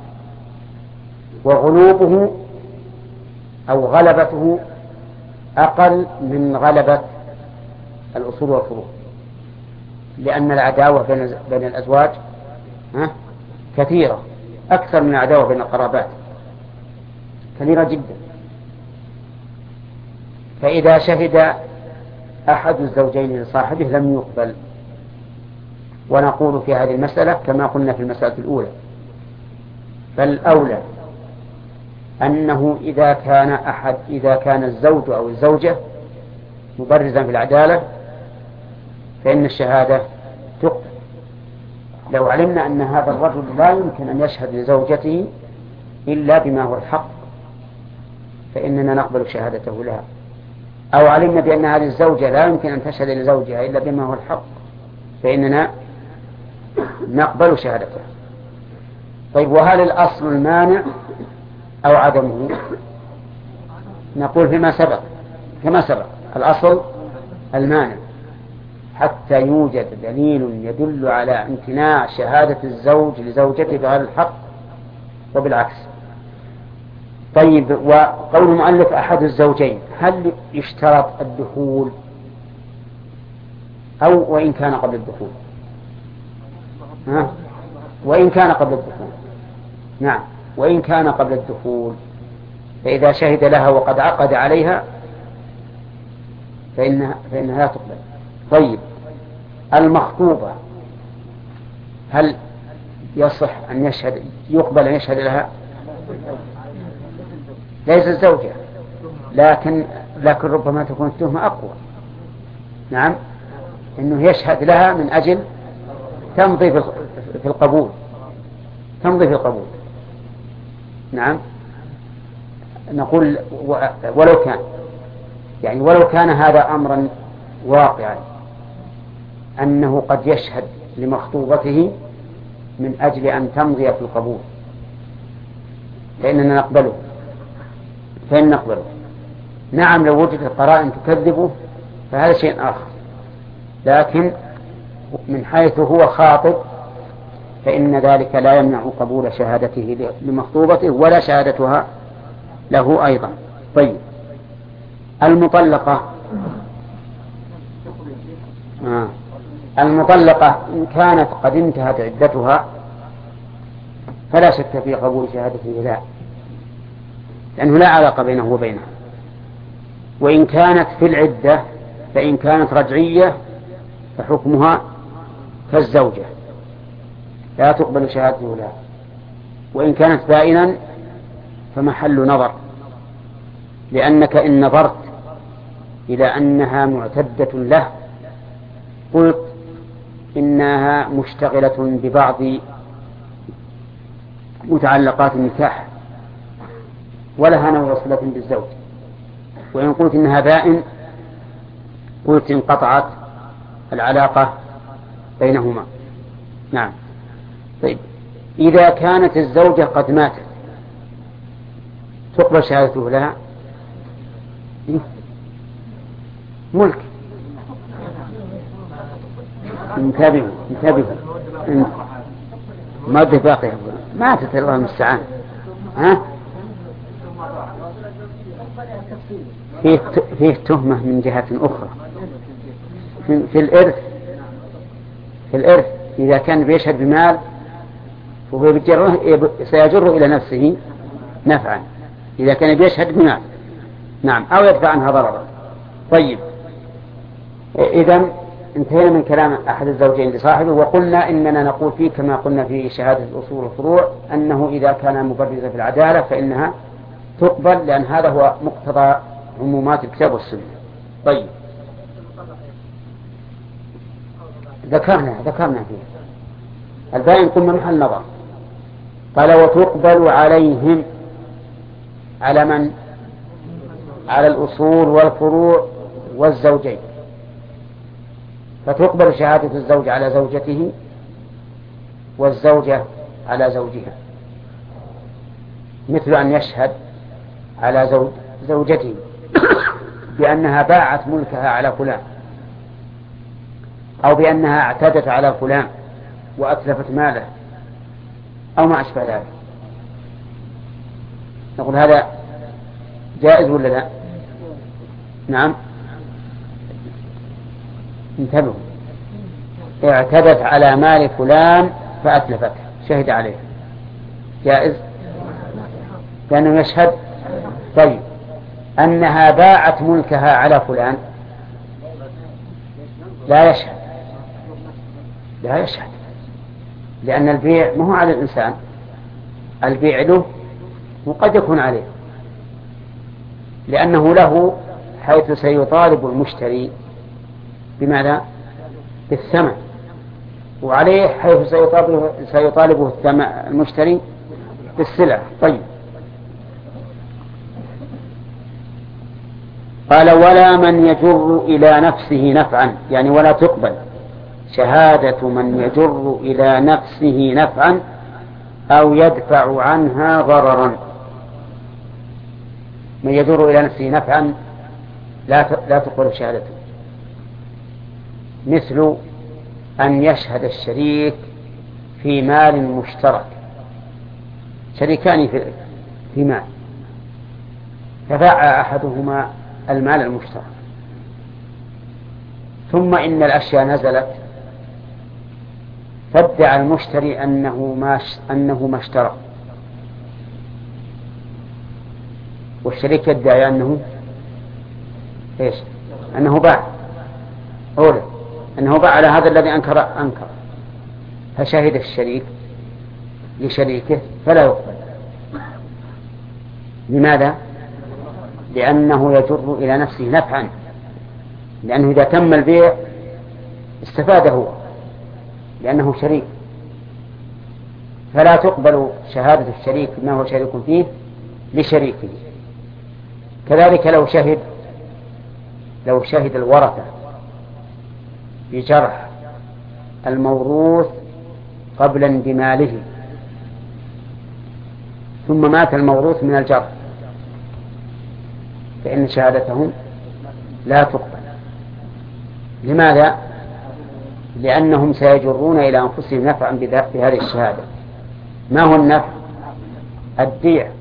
Speaker 1: وغلوبه أو غلبته أقل من غلبة الأصول والفروع، لأن العداوة بين بين الأزواج ها كثيرة، أكثر من العداوة بين القرابات، كثيرة جدا. فإذا شهد أحد الزوجين لصاحبه لم يقبل. ونقول في هذه المسألة كما قلنا في المسألة الأولى، فالأولى أنه إذا كان أحد إذا كان الزوج أو الزوجة مبرزا في العدالة فإن الشهادة تقبل. لو علمنا أن هذا الرجل لا يمكن أن يشهد لزوجته إلا بما هو الحق فإننا نقبل شهادته لها، أو علمنا بأن هذه الزوجة لا يمكن أن تشهد لزوجها إلا بما هو الحق فإننا نقبل شهادته. طيب، وهل الأصل المانع أو عدمه؟ نقول فيما سبق كما سبق الأصل المانع حتى يوجد دليل يدل على امتناع شهادة الزوج لزوجته بغير الحق وبالعكس. طيب، وقول المؤلف أحد الزوجين، هل يشترط الدخول أو وإن كان قبل الدخول؟ ها؟ وإن كان قبل الدخول، نعم، وإن كان قبل الدخول، فإذا شهد لها وقد عقد عليها فإنها, فإنها لا تقبل. طيب، المخطوبة هل يصح أن يشهد يقبل أن يشهد لها؟ ليس الزوجة، لكن لكن ربما تكون التهمة أقوى. نعم، إنه يشهد لها من أجل تمضي في القبول تمضي في القبول. نعم، نقول ولو كان يعني ولو كان هذا أمرا واقعا أنه قد يشهد لمخطوبته من أجل أن تمضي في القبول فإننا نقبله فإن نقبله. نعم، لو وجدت قرائن تكذبه فهذا شيء آخر، لكن من حيث هو خاطب فإن ذلك لا يمنع قبول شهادته لمخطوبته ولا شهادتها له أيضا. طيب، المطلقة آه. المطلقة إن كانت قد انتهت عدتها فلا شك في قبول شهادته لا، لأنه لا علاقة بينه وبينها. وإن كانت في العدة فإن كانت رجعية فحكمها كالزوجة لا تقبل شهادته لها، وإن كانت بائنا فمحل نظر، لأنك إن نظرت إلى أنها معتدة له قلت إنها مشتغلة ببعض متعلقات النكاح ولها نوع صلة بالزوج، وإن قلت إنها بائن قلت انقطعت العلاقة بينهما. نعم. طيب، إذا كانت الزوجة قد ماتت تقبل شهادته لها؟ ملك. انتبهوا انتبهوا مادة باقية ماتت الله المستعان. ها؟ فيه فيه تهمة من جهة أخرى في الإرث. في الإرث إذا كان بيشهد بمال فهو سيجر إلى نفسه نفعا إذا كان بيشهد بمال، نعم، أو يدفع عنها ضررا. طيب، إذن انتهينا من كلام أحد الزوجين لصاحبه، وقلنا إننا نقول فيه كما قلنا في شهادة الأصول والفروع أنه إذا كان مبرزا في العدالة فإنها تقبل، لأن هذا هو مقتضى عمومات الكتاب والسنة. طيب ذكرنا ذكرنا فيه الباقي قلنا محل نظر. قال وتقبل عليهم، على من؟ على الأصول والفروع والزوجين. فتقبل شهادة الزوج على زوجته والزوجة على زوجها، مثل أن يشهد على زوج زوجته بأنها باعت ملكها على فلان، أو بأنها اعتدت على فلان وأتلفت ماله، أو ما أشبه ذلك. نقول هذا جائز ولا لا؟ نعم، انتبهوا، اعتدت على مال فلان فأتلفته، شهد عليه، جائز لأنه يشهد. طيب أنها باعت ملكها على فلان لا يشهد، لا يشهد، لأن البيع ما هو على الإنسان، البيع له وقد يكون عليه، لأنه له حيث سيطالب المشتري بماذا؟ بالثمن، وعليه حيث سيطالبه, سيطالبه المشتري بالسلع. طيب قال ولا من يجر إلى نفسه نفعا، يعني ولا تقبل شهادة من يجر إلى نفسه نفعا أو يدفع عنها ضررا. من يجر إلى نفسه نفعا لا لا تقبل شهادته، مثل أن يشهد الشريك في مال مشترك، شريكان في مال، فباع أحدهما المال المشترك، ثم إن الأشياء نزلت فادعى المشتري أنه ما أنه ما اشترى، والشريك يدعي أنه إيش؟ أنه باع، أولا أنه باع على هذا الذي أنكر أنكر فشهد الشريك لشريكه فلا يقبل. لماذا؟ لأنه يجر إلى نفسه نفعا، لأنه إذا تم البيع استفاد هو لأنه شريك، فلا تقبل شهادة الشريك ما هو شريك فيه لشريكه. كذلك لو شهد لو شهد الورثة بجرح الموروث قبل اندماله، ثم مات الموروث من الجرح، فإن شهادتهم لا تقبل. لماذا؟ لأنهم سيجرون إلى أنفسهم نفعا بهذه الشهادة. ما هو النفع؟ الدية،